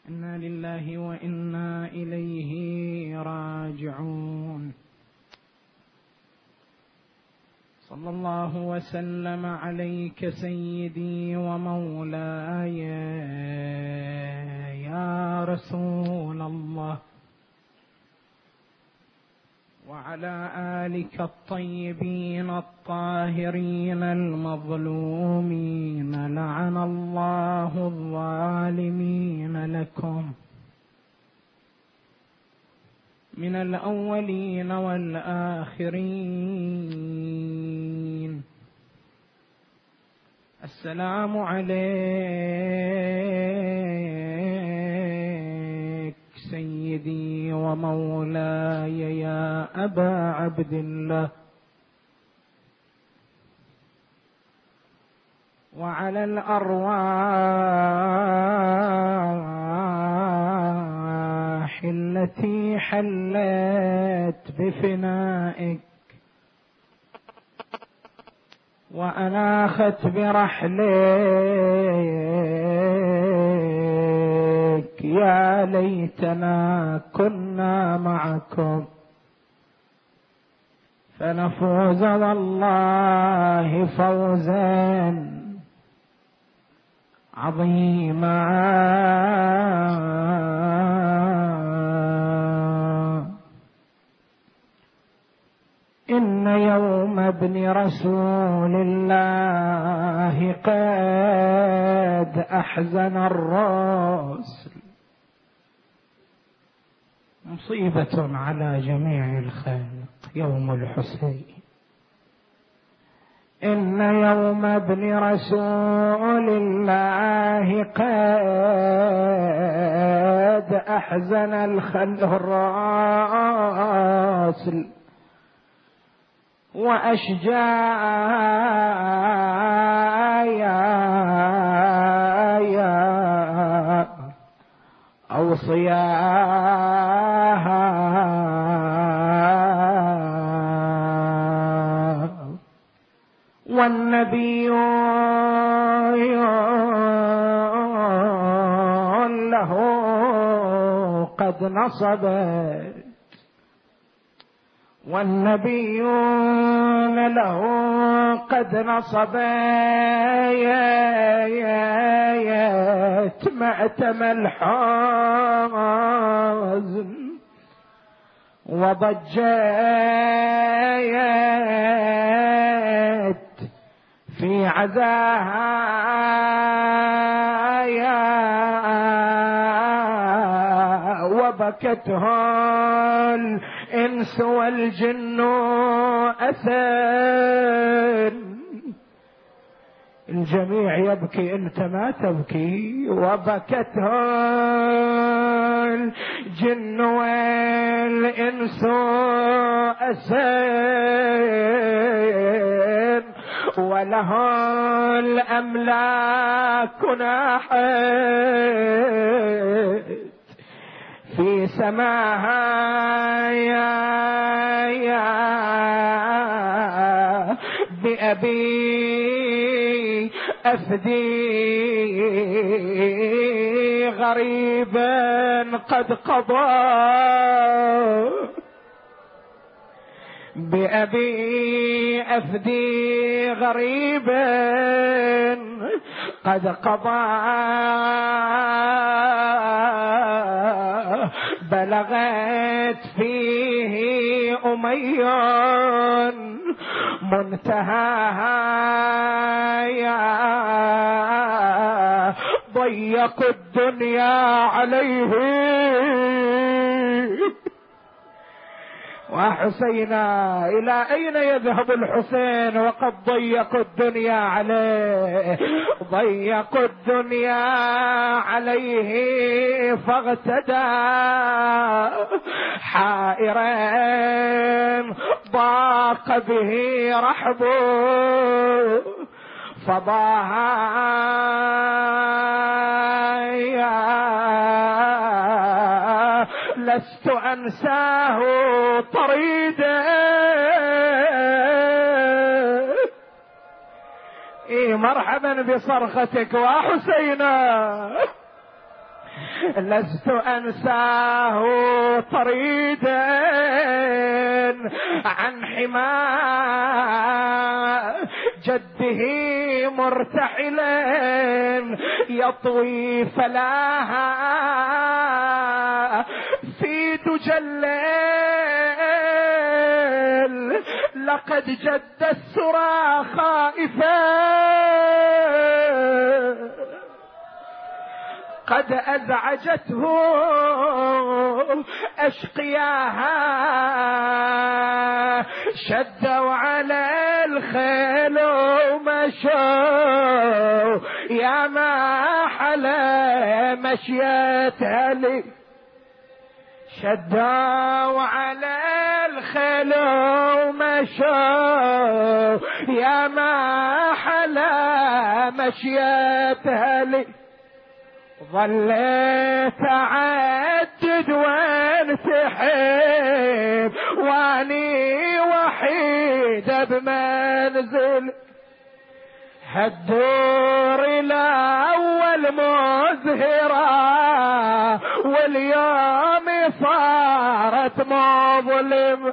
إنا لله وإنا إليه راجعون. صلى الله وسلم عليك سيدي ومولاي يا رسول الله، وعلى آلك الطيبين الطاهرين المظلومين، لعن الله الظالمين لكم من الأولين والآخرين. السلام عليك سيدي ومولاي يا أبا عبد الله، وعلى الأرواح التي حلت بفنائك وأناخت برحلك، يا ليتنا كنا معكم فنفوز والله فوزا عظيما. إن يوم ابن رسول الله قد أحزن الرسل، مصيبة على جميع الخلق يوم الحسين. إن يوم ابن رسول الله قد أحزن الرسل وأشجايا أوصياها، والنبي له قد نصبت، والنبيون له قد نصبت مأتم الحزن وضجت في عزاها، وبكتها الإنس والجن أثن. الجميع يبكي، أنت ما تبكي. وبكتها الجن والإنس أثن، وله الأملاك ناحت في سماها، يا بأبي أفدي غريبا قد قضى، بأبي أفدي غريبا قد قضى، بلغت فيه أميا منتهاها، ضيق الدنيا عليه وحسينا. إلى أين يذهب الحسين وقد ضيقوا الدنيا عليه؟ ضيقوا الدنيا عليه فاغتدى حائرا ضاق به رحبه فضاها، لست أنساه طريدا. مرحبا بصرختك وحسينا، لست أنساه طريدا عن حما جده مرتحلا يطوي فلاها في دجى الليل. لقد جد السرى خائفا قد أزعجته أشقياها شدوا على الخيل ومشوا يا ما حلا مشيتها لي. شدوا على الخيل ومشوا يا ما حلا مشيتها لي. ظليت أعدد وانسحب واني وحيدة بمنزل. هالدور الأول مزهرة واليوم صارت مظلم.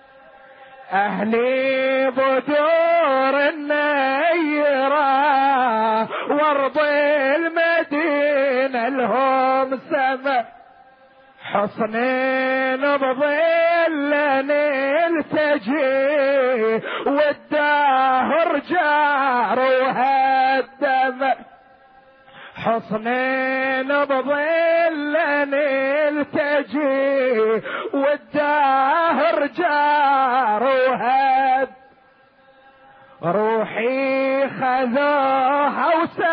أهلي بدور النيرة وارض المدينة لهم سما. حصنين بظل نلتجي والدهر جار وهدم. حصنين بظل نلتجي والدهر جار وهد. روحي خذوها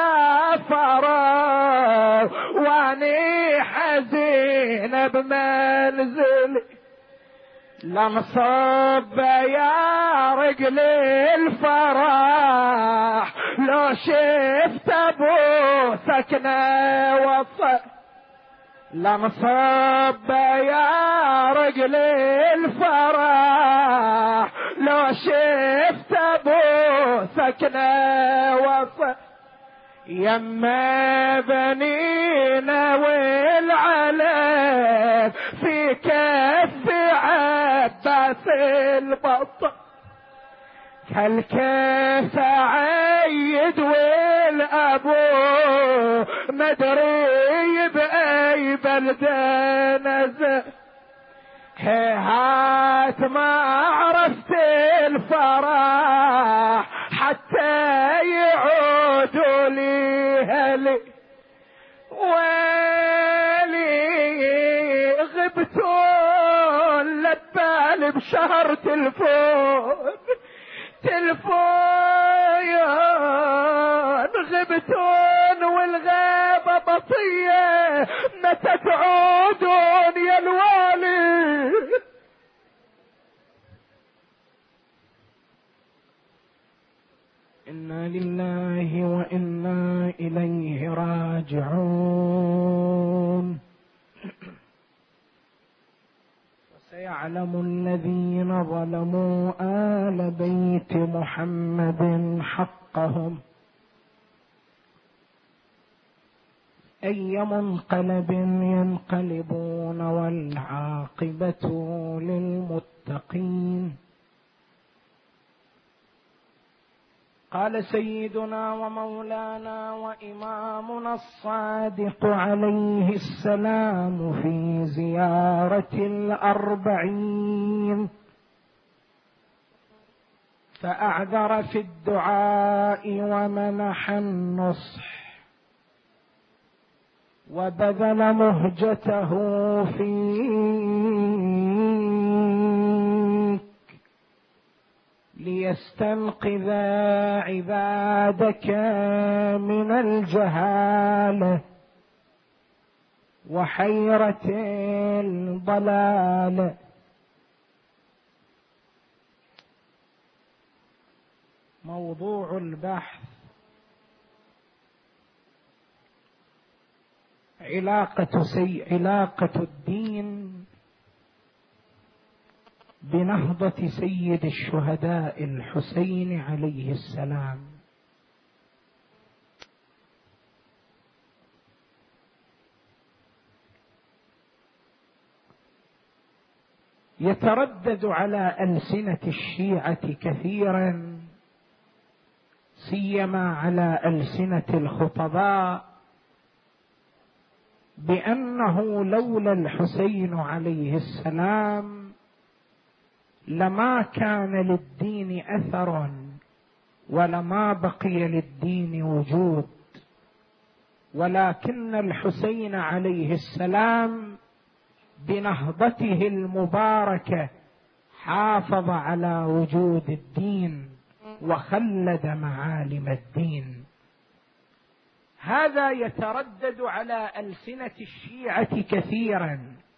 وسافروا واني حزين بمنزلي. لنصب يا رجل الفرح لو شفت ابو سكنه وصل. لنصب يا رجل الفرح لو شفت ابو سكنه وصل. يما بنينا والعلم في كف عباس البطل. كالكيف عيد والابو مدري باي بلده نزل. هات ما عرفت الفرح حتى يعودوا لي هلي. ويلي غبتون لبال بشهر تلفون غبتون والغابة بطية متى تعودون يا الوالي. إنا لله وإنا إليه راجعون. وسيعلم الذين ظلموا آل بيت محمد حقهم أي منقلب ينقلبون والعاقبة للمتقين. قال سيدنا ومولانا وإمامنا الصادق عليه السلام في زيارة الأربعين: فأعذر في الدعاء ومنح النصح وبذل مهجته فيك ليستنقذ عبادك من الجهالة وحيرة الضلال. موضوع البحث: علاقة الدين بنهضة سيد الشهداء الحسين عليه السلام. يتردد على ألسنة الشيعة كثيرا، سيما على ألسنة الخطباء، بأنه لولا الحسين عليه السلام لما كان للدين أثر ولما بقي للدين وجود، ولكن الحسين عليه السلام بنهضته المباركة حافظ على وجود الدين وخلد معالم الدين. هذا يتردد على ألسنة الشيعة كثيرا،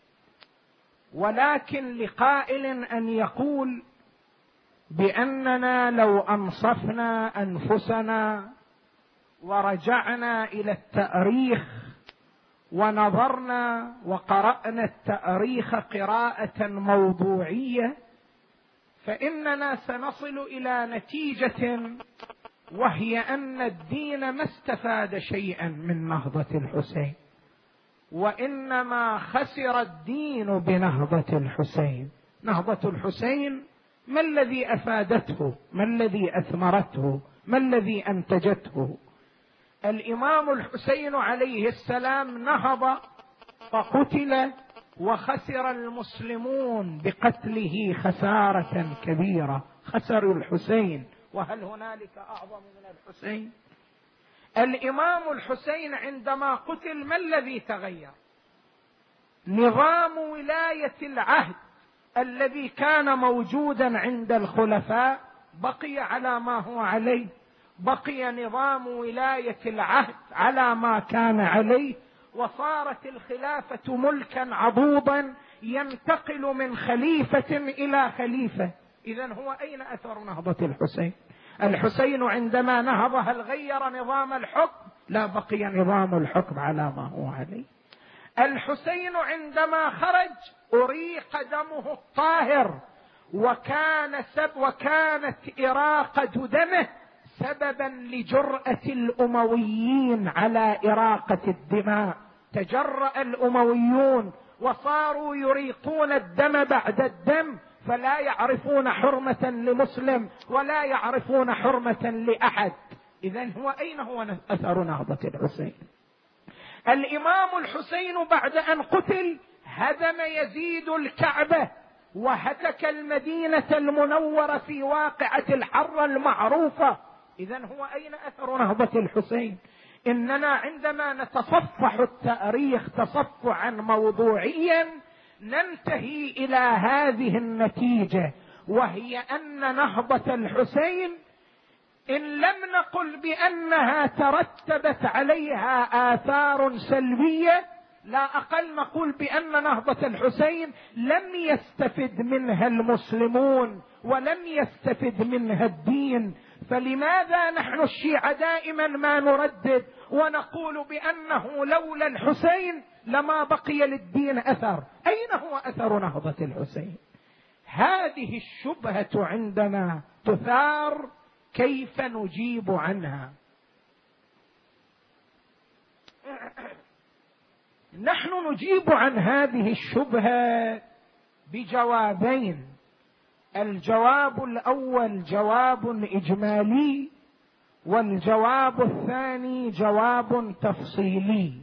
ولكن لقائل أن يقول بأننا لو أنصفنا أنفسنا ورجعنا إلى التاريخ ونظرنا وقرأنا التاريخ قراءة موضوعية فإننا سنصل إلى نتيجة، وهي أن الدين ما استفاد شيئا من نهضة الحسين، وإنما خسر الدين بنهضة الحسين. نهضة الحسين ما الذي أفادته؟ ما الذي أثمرته؟ ما الذي أنتجته؟ الإمام الحسين عليه السلام نهض فقتل، وخسر المسلمون بقتله خسارة كبيرة، خسروا الحسين، وهل هنالك أعظم من الحسين؟ الإمام الحسين عندما قتل ما الذي تغير؟ نظام ولاية العهد الذي كان موجودا عند الخلفاء بقي على ما هو عليه، بقي نظام ولاية العهد على ما كان عليه، وصارت الخلافة ملكا عضوضا ينتقل من خليفة إلى خليفة. إذن هو أين أثر نهضة الحسين؟ الحسين عندما نهض هل غير نظام الحكم؟ لا، بقي نظام الحكم على ما هو عليه. الحسين عندما خرج أريق دمه الطاهر، وكانت إراقة دمه سببا لجرأة الأمويين على إراقة الدماء. تجرأ الأمويون وصاروا يريقون الدم بعد الدم، فلا يعرفون حرمة لمسلم ولا يعرفون حرمة لأحد. إذن هو أين هو أثر نهضة الحسين؟ الإمام الحسين بعد أن قتل هدم يزيد الكعبة وهتك المدينة المنورة في واقعة الحرة المعروفة. إذن هو أين أثر نهضة الحسين؟ إننا عندما نتصفح التاريخ تصفحا موضوعيا ننتهي إلى هذه النتيجة، وهي أن نهضة الحسين إن لم نقل بأنها ترتبت عليها آثار سلبية، لا أقل نقول بأن نهضة الحسين لم يستفد منها المسلمون ولم يستفد منها الدين. فلماذا نحن الشيعة دائما ما نردد ونقول بأنه لولا الحسين لما بقي للدين أثر؟ أين هو أثر نهضة الحسين؟ هذه الشبهة عندما تثار كيف نجيب عنها؟ نحن نجيب عن هذه الشبهة بجوابين. الجواب الأول جواب إجمالي، والجواب الثاني جواب تفصيلي.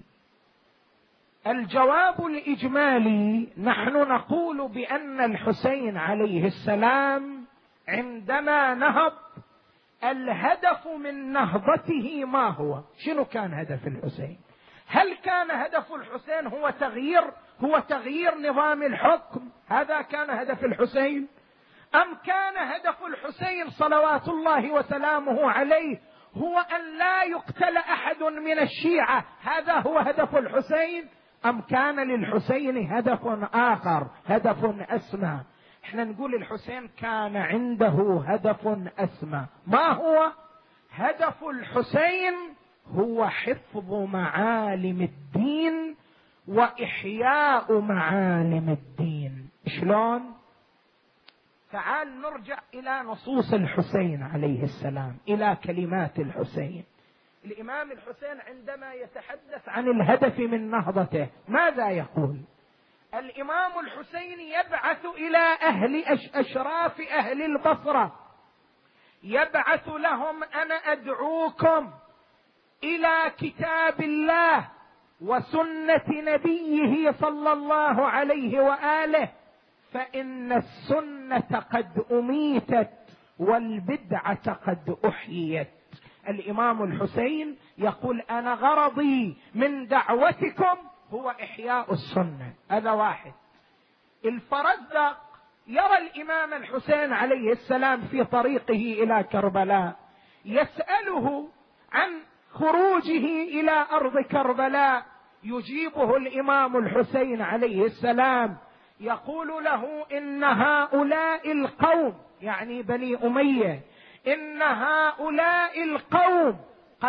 الجواب الإجمالي نحن نقول بأن الحسين عليه السلام عندما نهض الهدف من نهضته ما هو؟ شنو كان هدف الحسين؟ هل كان هدف الحسين هو تغيير نظام الحكم؟ هذا كان هدف الحسين؟ أم كان هدف الحسين صلوات الله وسلامه عليه هو أن لا يقتل أحد من الشيعة؟ هذا هو هدف الحسين؟ أم كان للحسين هدف آخر، هدف أسمى؟ احنا نقول الحسين كان عنده هدف أسمى. ما هو هدف الحسين؟ هو حفظ معالم الدين وإحياء معالم الدين. شلون؟ تعال نرجع إلى نصوص الحسين عليه السلام، إلى كلمات الحسين. الإمام الحسين عندما يتحدث عن الهدف من نهضته ماذا يقول؟ الإمام الحسين يبعث إلى أشراف أهل البصرة، يبعث لهم: أنا أدعوكم إلى كتاب الله وسنة نبيه صلى الله عليه وآله، فإن السنة قد أميتت والبدعة قد أحيت. الإمام الحسين يقول: أنا غرضي من دعوتكم هو إحياء السنة. هذا واحد. الفرزدق يرى الإمام الحسين عليه السلام في طريقه إلى كربلاء، يسأله عن خروجه إلى أرض كربلاء، يجيبه الإمام الحسين عليه السلام يقول له: إن هؤلاء القوم، يعني بني أمية، إن هؤلاء القوم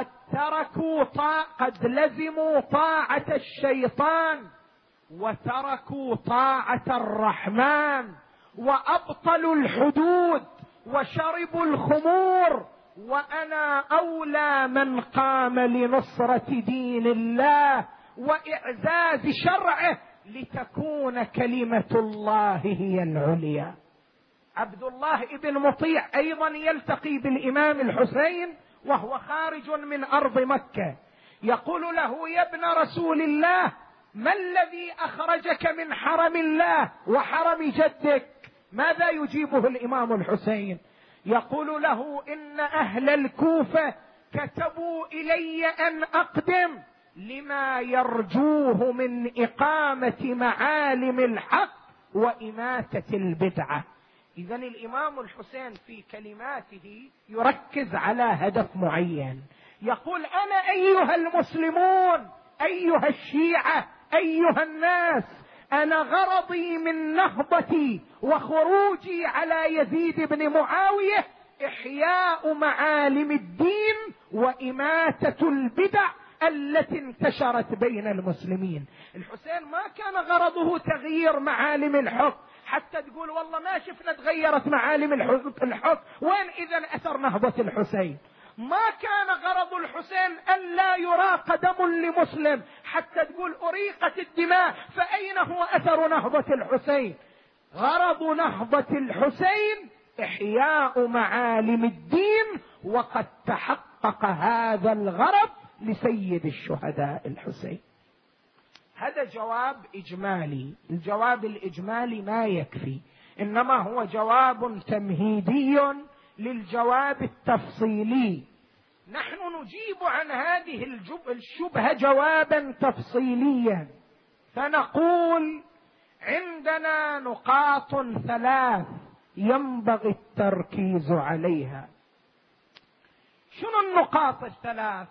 قد لزموا طاعة الشيطان وتركوا طاعة الرحمن، وأبطلوا الحدود وشربوا الخمور، وأنا أولى من قام لنصرة دين الله وإعزاز شرعه لتكون كلمة الله هي العليا. عبد الله بن مطيع أيضا يلتقي بالإمام الحسين وهو خارج من أرض مكة، يقول له: يا ابن رسول الله، ما الذي أخرجك من حرم الله وحرم جدك؟ ماذا يجيبه الإمام الحسين؟ يقول له: إن أهل الكوفة كتبوا إلي أن أقدم لما يرجوه من إقامة معالم الحق وإماتة البدعة. إذن الإمام الحسين في كلماته يركز على هدف معين، يقول: أنا أيها المسلمون، أيها الشيعة، أيها الناس، أنا غرضي من نهضتي وخروجي على يزيد بن معاوية إحياء معالم الدين وإماتة البدع التي انتشرت بين المسلمين. الحسين ما كان غرضه تغيير معالم الحكم حتى تقول والله ما شفنا تغيرت معالم الحكم، وين إذن أثر نهضة الحسين؟ ما كان غرض الحسين أن لا يراق دم لمسلم حتى تقول أريقت الدماء، فأين هو أثر نهضة الحسين؟ غرض نهضة الحسين إحياء معالم الدين، وقد تحقق هذا الغرض لسيد الشهداء الحسين. هذا جواب إجمالي. الجواب الإجمالي ما يكفي، إنما هو جواب تمهيدي للجواب التفصيلي. نحن نجيب عن هذه الشبهة جوابا تفصيليا، فنقول: عندنا نقاط 3 ينبغي التركيز عليها. شنو النقاط 3؟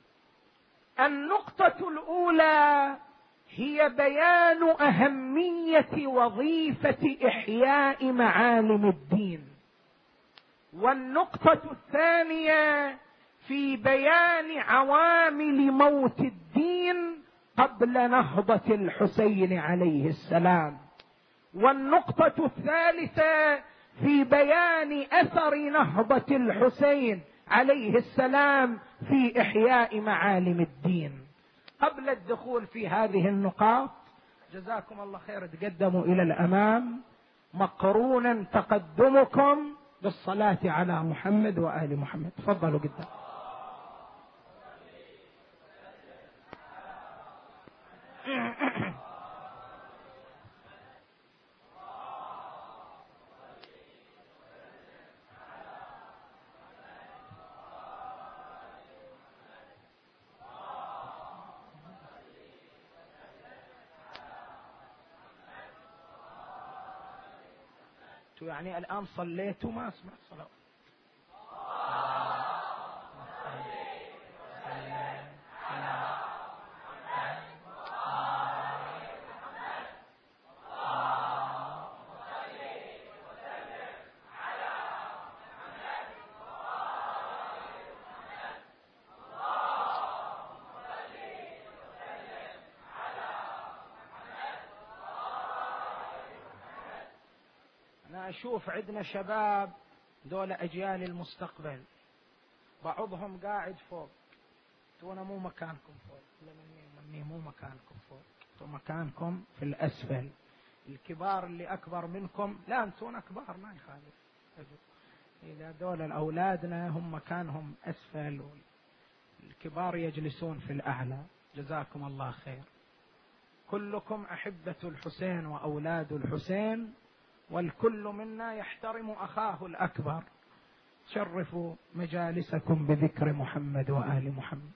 النقطة الأولى هي بيان أهمية وظيفة إحياء معالم الدين، والنقطة الثانية في بيان عوامل موت الدين قبل نهضة الحسين عليه السلام، والنقطة الثالثة في بيان أثر نهضة الحسين عليه السلام في إحياء معالم الدين. قبل الدخول في هذه النقاط جزاكم الله خير تقدموا إلى الأمام، مقرونا تقدمكم بالصلاة على محمد وآل محمد. تفضلوا قدام. يعني الآن صليتوا ما أسمع الصلاة. أنا أشوف عندنا شباب دول أجيال المستقبل، بعضهم قاعد فوق، تونا مو مكانكم فوق، مني مو مكانكم فوق. أنتم مكانكم في الأسفل، الكبار اللي أكبر منكم لا أنتم أكبر ما يخالف، إذا دول أولادنا هم مكانهم أسفل والكبار يجلسون في الأعلى. جزاكم الله خير. كلكم أحبة الحسين وأولاد الحسين، والكل منا يحترم أخاه الأكبر. شرفوا مجالسكم بذكر محمد وآل محمد.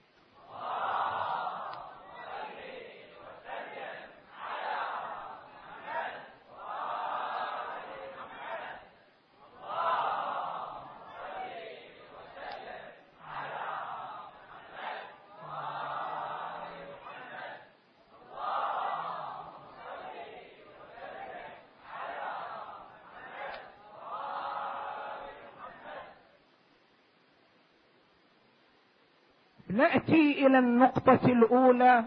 نأتي إلى النقطة الأولى،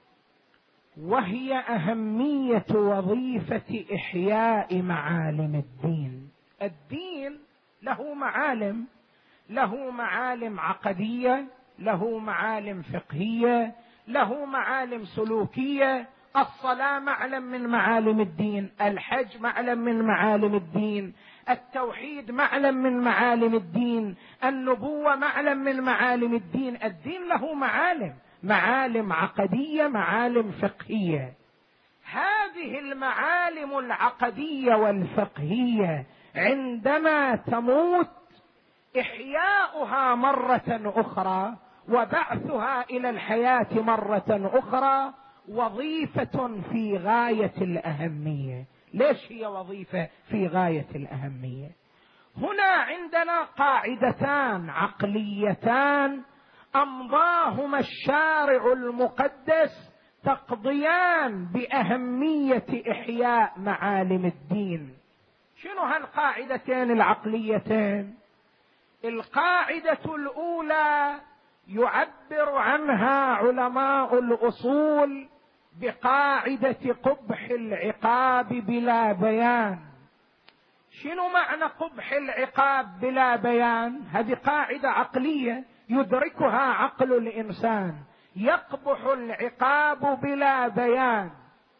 وهي أهمية وظيفة إحياء معالم الدين. الدين له معالم، له معالم عقدية، له معالم فقهية، له معالم سلوكية. الصلاة معلم من معالم الدين، الحج معلم من معالم الدين، التوحيد معلم من معالم الدين، النبوة معلم من معالم الدين. الدين له معالم، معالم عقدية، معالم فقهية. هذه المعالم العقدية والفقهية عندما تموت إحياؤها مرة أخرى وبعثها إلى الحياة مرة أخرى وظيفة في غاية الأهمية. ليش هي وظيفة في غاية الأهمية؟ هنا عندنا قاعدتان عقليتان أمضاهما الشارع المقدس تقضيان بأهمية إحياء معالم الدين. شنو هالقاعدتين العقليتين؟ القاعدة الأولى يعبر عنها علماء الأصول بقاعدة قبح العقاب بلا بيان. شنو معنى قبح العقاب بلا بيان؟ هذه قاعدة عقلية يدركها عقل الإنسان. يقبح العقاب بلا بيان.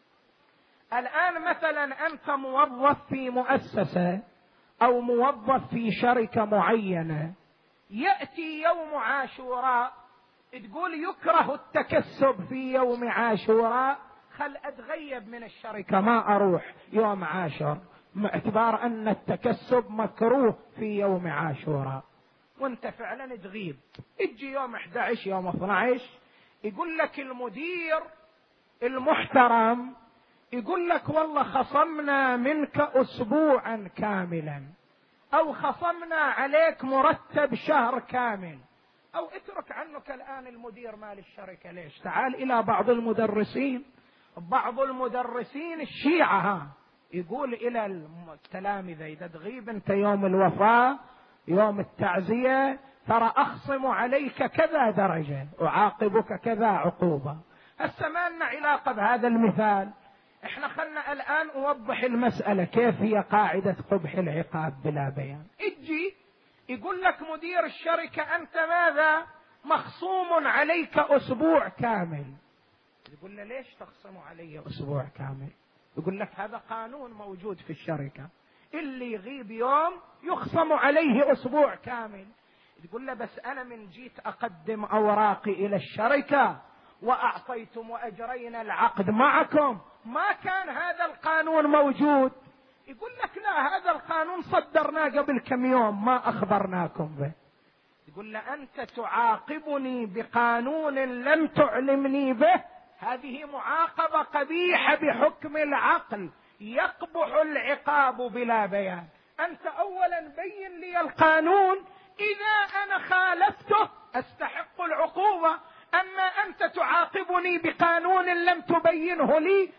الآن مثلا أنت موظف في مؤسسة أو موظف في شركة معينة، يأتي يوم عاشوراء تقول يكره التكسب في يوم عاشوراء، خل أتغيب من الشركة ما أروح يوم عاشور، باعتبار أن التكسب مكروه في يوم عاشوراء، وانت فعلا تغيب. تجي يوم 11 يوم 12 يقول لك المدير المحترم يقول لك والله خصمنا منك أسبوعا كاملا، أو خصمنا عليك مرتب شهر كامل، أو اترك عنك الآن المدير مال الشركة. ليش؟ تعال إلى بعض المدرسين، بعض المدرسين الشيعة يقول إلى التلامذة إذا تغيب أنت يوم الوفاة يوم التعزية ترى أخصم عليك كذا درجة، أعاقبك كذا عقوبة. هسه ما لنا علاقة بهذا المثال، احنا خلنا الآن أوضح المسألة كيف هي قاعدة قبح العقاب بلا بيان. اجي يقول لك مدير الشركة أنت ماذا؟ مخصوم عليك أسبوع كامل. يقول له ليش تخصم علي أسبوع كامل؟ يقول لك هذا قانون موجود في الشركة، اللي يغيب يوم يخصم عليه أسبوع كامل. يقول له بس أنا من جيت أقدم أوراقي إلى الشركة وأعطيتم وأجرينا العقد معكم ما كان هذا القانون موجود. يقول لك لا، هذا القانون صدرناه قبل كم يوم ما أخبرناكم به. يقول له أنت تعاقبني بقانون لم تعلمني به، هذه معاقبة قبيحة بحكم العقل، يقبح العقاب بلا بيان. أنت أولا بين لي القانون، إذا أنا خالفته أستحق العقوبة، أما أنت تعاقبني بقانون لم تبينه لي،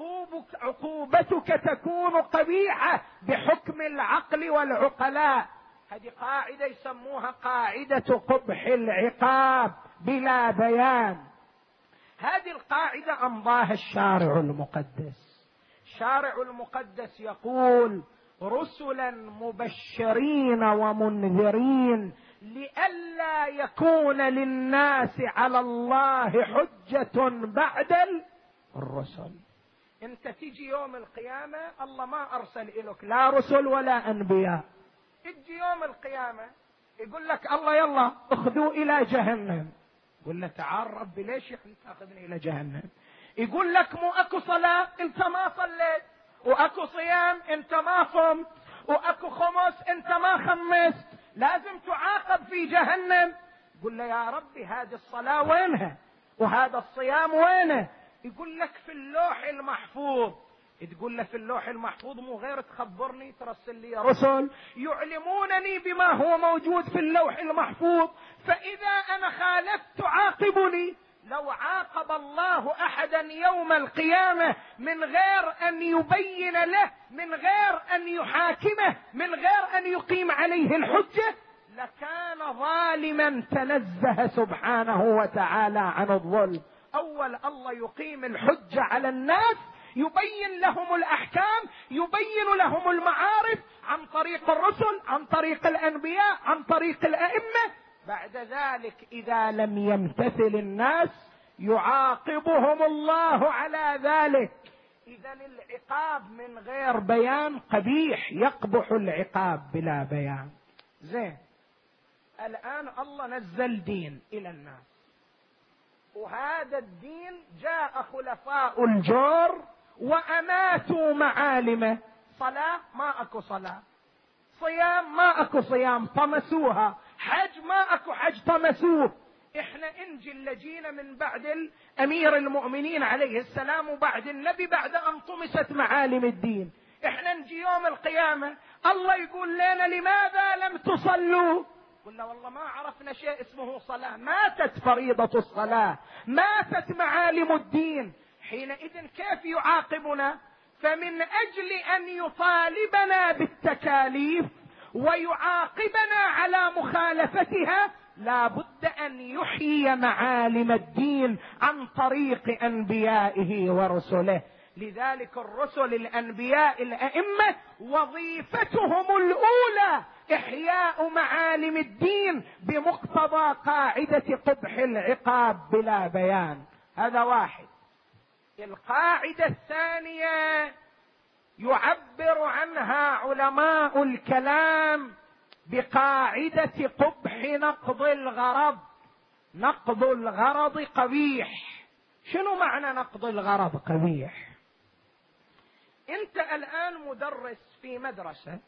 عقوبتك تكون قبيحة بحكم العقل والعقلاء. هذه قاعدة يسموها قاعدة قبح العقاب بلا بيان. هذه القاعدة أمضاها الشارع المقدس. الشارع المقدس يقول رسلا مبشرين ومنذرين لئلا يكون للناس على الله حجة بعد الرسل. انت تجي يوم القيامة الله ما ارسل الك لا رسل ولا انبياء، تجي يوم القيامة يقول لك الله يلا اخذوا الى جهنم، قل له تعال ربي ليش تاخذني الى جهنم؟ يقول لك مو اكو صلاة انت ما صليت، واكو صيام انت ما صمت، واكو خمس انت ما خمست، لازم تعاقب في جهنم. قل له يا ربي هذه الصلاة وينها وهذا الصيام وينه؟ يقول لك في اللوح المحفوظ. تقول له في اللوح المحفوظ مو غير تخبرني ترسل لي رسل يعلمونني بما هو موجود في اللوح المحفوظ، فإذا أنا خالفت تعاقبني. لو عاقب الله أحدا يوم القيامة من غير أن يبين له، من غير أن يحاكمه، من غير أن يقيم عليه الحجة، لكان ظالما تنزه سبحانه وتعالى عن الظلم. أول الله يقيم الحجة على الناس، يبين لهم الأحكام، يبين لهم المعارف عن طريق الرسل، عن طريق الأنبياء، عن طريق الأئمة. بعد ذلك إذا لم يمتثل الناس يعاقبهم الله على ذلك. إذا العقاب من غير بيان قبيح، يقبح العقاب بلا بيان. زين، الآن الله نزل دين إلى الناس، وهذا الدين جاء خلفاء الجور وأماتوا معالمه. صلاة ما أكو صلاة، صيام ما أكو صيام طمسوها، حج ما أكو حج طمسوه. إحنا إنجي اللي جينا من بعد الأمير المؤمنين عليه السلام وبعد النبي، بعد أن طمست معالم الدين. إحنا نجي يوم القيامة الله يقول لنا لماذا لم تصلوا؟ قلنا والله ما عرفنا شيء اسمه صلاة، ماتت فريضة الصلاة، ماتت معالم الدين. حينئذ كيف يعاقبنا؟ فمن أجل أن يطالبنا بالتكاليف ويعاقبنا على مخالفتها لا بد أن يحيي معالم الدين عن طريق أنبيائه ورسله. لذلك الرسل، الأنبياء، الأئمة وظيفتهم الأولى إحياء معالم الدين بمقتضى قاعدة قبح العقاب بلا بيان. هذا واحد. القاعدة الثانية يعبر عنها علماء الكلام بقاعدة قبح نقض الغرض. نقض الغرض قبيح. شنو معنى نقض الغرض قبيح؟ انت الآن مدرس في مدرسة،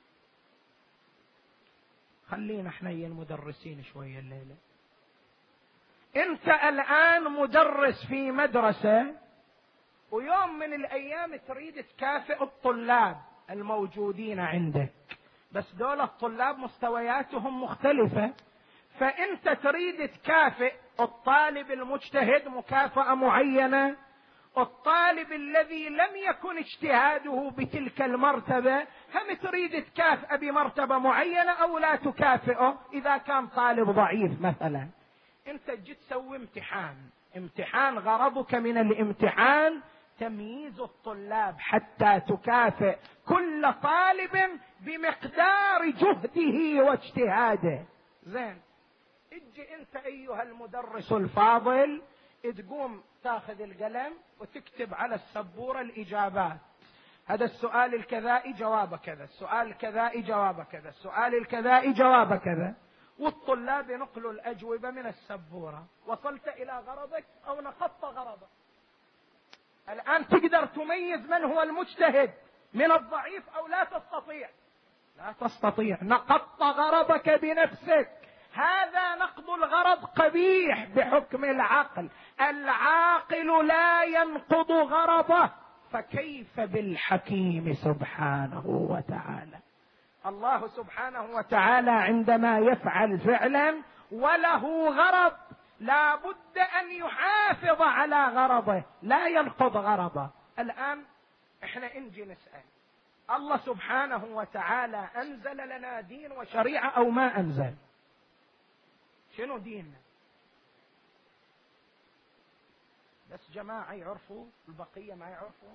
خلينا حنين مدرسين شوية الليلة. انت الآن مدرس في مدرسة، ويوم من الأيام تريد تكافئ الطلاب الموجودين عندك، بس دول الطلاب مستوياتهم مختلفة، فأنت تريد تكافئ الطالب المجتهد مكافأة معينة، الطالب الذي لم يكن اجتهاده بتلك المرتبة هم تريد تكافئه بمرتبة معينة أو لا تكافئه إذا كان طالب ضعيف مثلا. أنت جيت تسوي امتحان غرضك من الامتحان تمييز الطلاب حتى تكافئ كل طالب بمقدار جهده واجتهاده. زين، اجي انت ايها المدرس الفاضل تقوم تاخذ القلم وتكتب على السبورة الإجابات. هذا السؤال الكذائي جوابه كذا، السؤال الكذائي جوابه كذا، السؤال الكذائي جوابه كذا، والطلاب ينقلوا الأجوبة من السبورة. وصلت إلى غرضك أو نقضت غرضك. الآن تقدر تميز من هو المجتهد من الضعيف أو لا تستطيع؟ لا تستطيع. نقضت غرضك بنفسك. هذا نقض الغرض قبيح بحكم العقل. العاقل لا ينقض غرضه، فكيف بالحكيم سبحانه وتعالى؟ الله سبحانه وتعالى عندما يفعل فعلا وله غرض لا بد أن يحافظ على غرضه، لا ينقض غرضه. الآن احنا نجي نسأل الله سبحانه وتعالى أنزل لنا دين وشريعة أو ما أنزل؟ شنو ديننا؟ بس جماعة يعرفوا، البقية ما يعرفوا.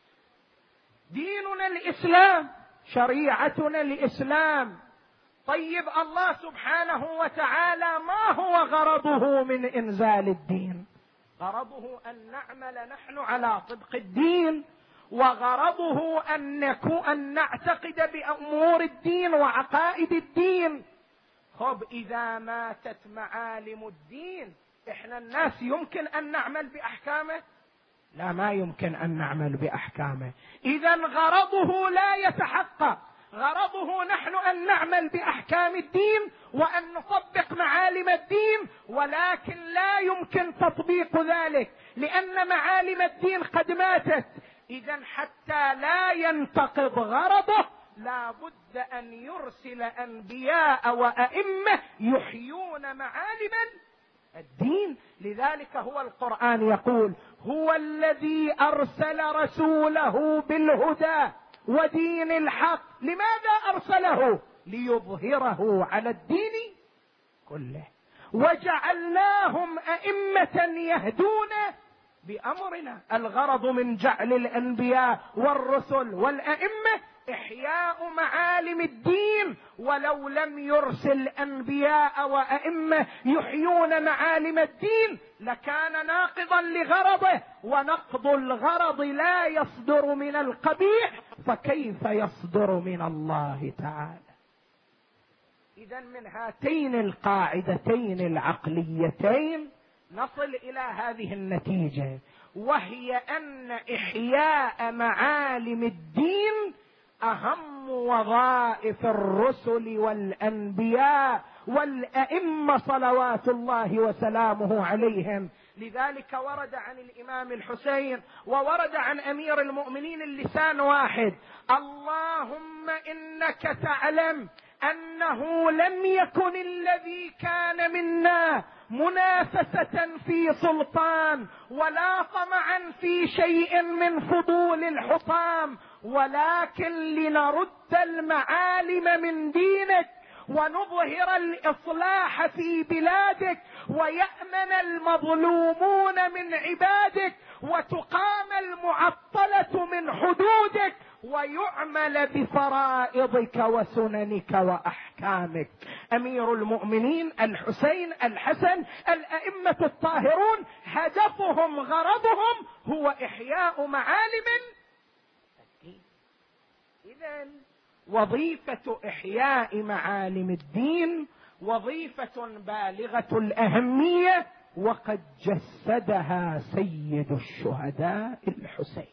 ديننا الإسلام، شريعتنا الإسلام. طيب الله سبحانه وتعالى ما هو غرضه من إنزال الدين؟ غرضه أن نعمل نحن على طبق الدين، وغرضه أن نعتقد بأمور الدين وعقائد الدين. خب إذا ماتت معالم الدين، إحنا الناس يمكن أن نعمل بأحكامه؟ لا، ما يمكن أن نعمل بأحكامه. إذا غرضه لا يتحقق. غرضه نحن أن نعمل بأحكام الدين وأن نطبق معالم الدين، ولكن لا يمكن تطبيق ذلك لأن معالم الدين قد ماتت. إذا حتى لا ينتقض غرضه لا بد أن يرسل أنبياء وأئمة يحيون معالم الدين. لذلك هو القرآن يقول: هو الذي أرسل رسوله بالهدى ودين الحق. لماذا أرسله؟ ليظهره على الدين كله، وجعلناهم أئمة يهدون بأمرنا. الغرض من جعل الأنبياء والرسل والأئمة إحياء معالم الدين، ولو لم يرسل أنبياء وأئمة يحيون معالم الدين لكان ناقضا لغرضه، ونقض الغرض لا يصدر من القبيح، فكيف يصدر من الله تعالى؟ إذا من هاتين القاعدتين العقليتين نصل إلى هذه النتيجة، وهي أن إحياء معالم الدين أهم وظائف الرسل والأنبياء والأئمة صلوات الله وسلامه عليهم. لذلك ورد عن الإمام الحسين وورد عن أمير المؤمنين اللسان واحد: اللهم إنك تعلم أنه لم يكن الذي كان منا منافسة في سلطان ولا طمعا في شيء من فضول الحطام، ولكن لنرد المعالم من دينك ونظهر الإصلاح في بلادك ويأمن المظلومون من عبادك وتقام المعطلة من حدودك ويعمل بفرائضك وسننك وأحكامك. أمير المؤمنين الحسين الحسن الأئمة الطاهرون هدفهم غرضهم هو إحياء معالم الدين. إذن وظيفة إحياء معالم الدين وظيفة بالغة الأهمية، وقد جسدها سيد الشهداء الحسين.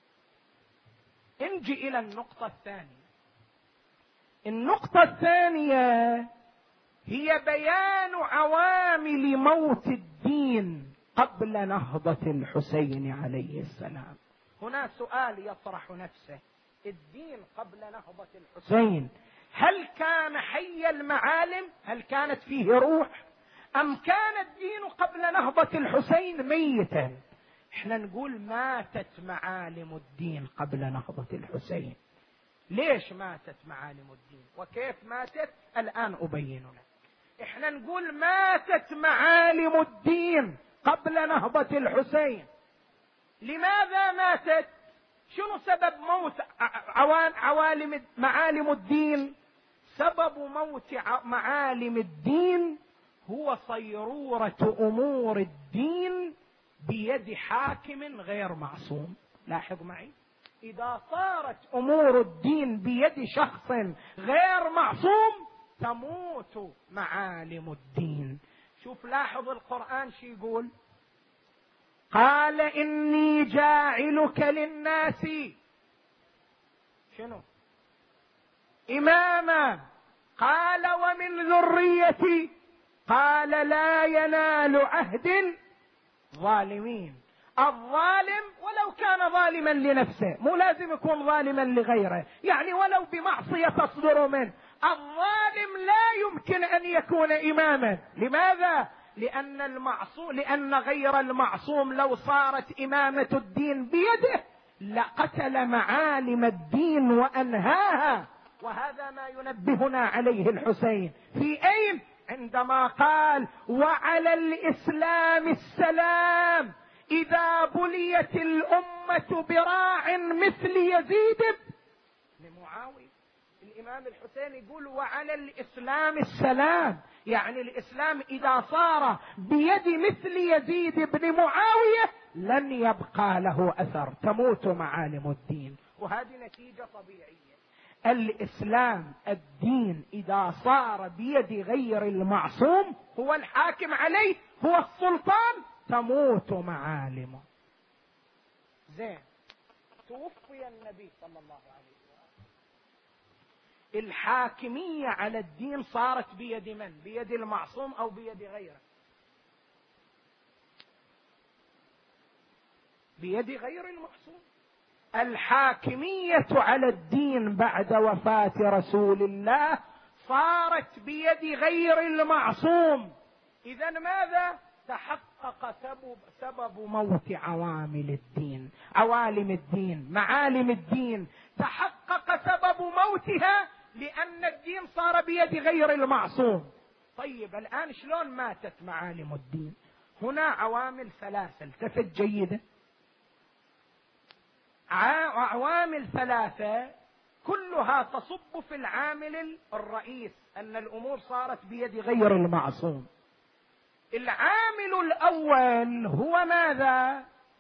نجي إلى النقطة الثانية. النقطة الثانية هي بيان عوامل موت الدين قبل نهضة الحسين عليه السلام. هنا سؤال يطرح نفسه: الدين قبل نهضة الحسين هل كان حي المعالم؟ هل كانت فيه روح؟ أم كان الدين قبل نهضة الحسين ميتا؟ احنا نقول ماتت معالم الدين قبل نهضة الحسين. ليش ماتت معالم الدين وكيف ماتت؟ الآن أبين لك. احنا نقول ماتت معالم الدين قبل نهضة الحسين. لماذا ماتت؟ شنو سبب موت معالم الدين؟ سبب موت معالم الدين هو صيرورة أمور الدين بيد حاكم غير معصوم. لاحظ معي، إذا صارت أمور الدين بيد شخص غير معصوم تموت معالم الدين. شوف لاحظ القرآن شي يقول: قال إني جاعلك للناس شنو؟ إماما. قال ومن ذريتي. قال لا ينال عهد الظالمين. الظالم ولو كان ظالما لنفسه، مو لازم يكون ظالما لغيره، يعني ولو بمعصية تصدر منه، الظالم لا يمكن أن يكون إماما. لماذا؟ لأن غير المعصوم لو صارت إمامة الدين بيده لقتل معالم الدين وأنهاها. وهذا ما ينبهنا عليه الحسين في أين؟ عندما قال: وعلى الإسلام السلام إذا بليت الأمة براع مثل يزيد بن معاوية. الإمام الحسين يقول وعلى الإسلام السلام، يعني الإسلام إذا صار بيد مثل يزيد بن معاوية لن يبقى له أثر، تموت معالم الدين. وهذه نتيجة طبيعية. الإسلام الدين إذا صار بيد غير المعصوم هو الحاكم عليه، هو السلطان، تموت معالمه. زين، توفي النبي صلى الله عليه وسلم، الحاكمية على الدين صارت بيد من؟ بيد المعصوم أو بيد غيره؟ بيد غير المعصوم. الحاكمية على الدين بعد وفاة رسول الله صارت بيد غير المعصوم. إذا ماذا؟ تحقق سبب موت عوامل الدين، عوالم الدين، معالم الدين، تحقق سبب موتها لأن الدين صار بيد غير المعصوم. طيب الآن شلون ماتت معالم الدين؟ هنا عوامل ثلاثة، التفت جيدا، عوامل ثلاثة كلها تصب في العامل الرئيس أن الأمور صارت بيد غير المعصوم. العامل الأول هو ماذا؟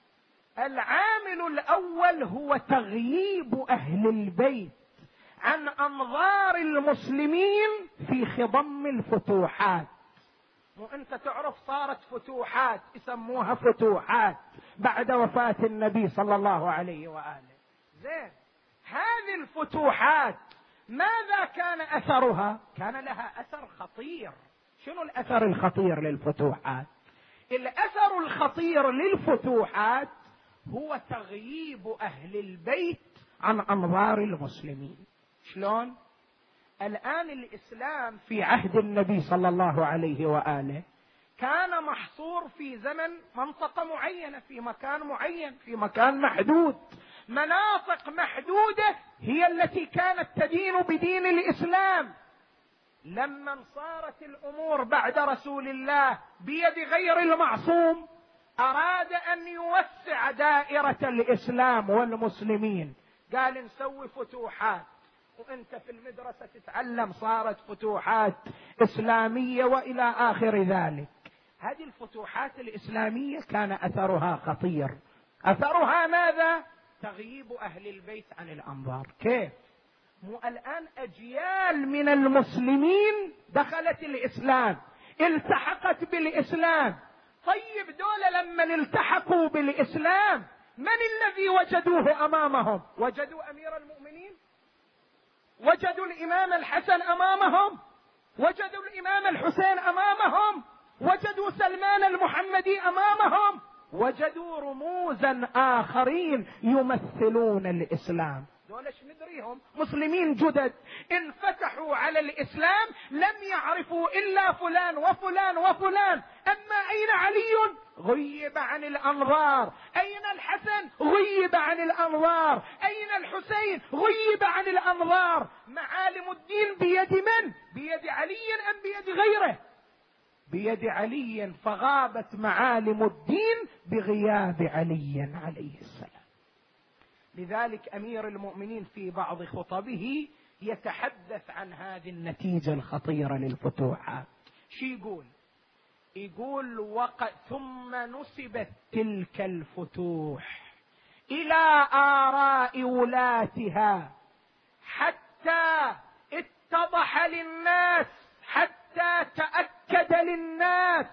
العامل الأول هو تغييب أهل البيت عن أنظار المسلمين في خضم الفتوحات. وأنت تعرف صارت فتوحات يسموها فتوحات بعد وفاة النبي صلى الله عليه وآله. زين، هذه الفتوحات ماذا كان أثرها؟ كان لها أثر خطير. شنو الأثر الخطير للفتوحات؟ الأثر الخطير للفتوحات هو تغييب أهل البيت عن أنظار المسلمين. شلون؟ الآن الإسلام في عهد النبي صلى الله عليه وآله كان محصور في زمن، منطقة معينة، في مكان معين، في مكان محدود، مناطق محدودة هي التي كانت تدين بدين الإسلام. لما صارت الأمور بعد رسول الله بيد غير المعصوم أراد أن يوسع دائرة الإسلام والمسلمين، قال نسوي فتوحات، وانت في المدرسة تتعلم صارت فتوحات إسلامية وإلى آخر ذلك. هذه الفتوحات الإسلامية كان أثرها خطير. أثرها ماذا؟ تغييب أهل البيت عن الأنظار. كيف؟ مو الآن أجيال من المسلمين دخلت الإسلام، التحقت بالإسلام. طيب دول لما التحقوا بالإسلام من الذي وجدوه أمامهم؟ وجدوا أمير المؤمنين، وجدوا الإمام الحسن أمامهم، وجدوا الإمام الحسين أمامهم، وجدوا سلمان المحمدي أمامهم، وجدوا رموزا آخرين يمثلون الإسلام. دول ايش ندريهم؟ مسلمين جدد انفتحوا على الإسلام، لم يعرفوا إلا فلان وفلان وفلان. أما أين علي؟ غيب عن الأنظار. أين الحسن؟ غيب عن الأنظار. أين الحسين؟ غيب عن الأنظار. معالم الدين بيد من؟ بيد علي أم بيد غيره؟ بيد علي، فغابت معالم الدين بغياب علي عليه السلام. لذلك أمير المؤمنين في بعض خطبه يتحدث عن هذه النتيجة الخطيرة للفتوحات. شو يقول؟ يقول ثم نسبت تلك الفتوح إلى آراء ولاتها حتى اتضح للناس، حتى تأكد للناس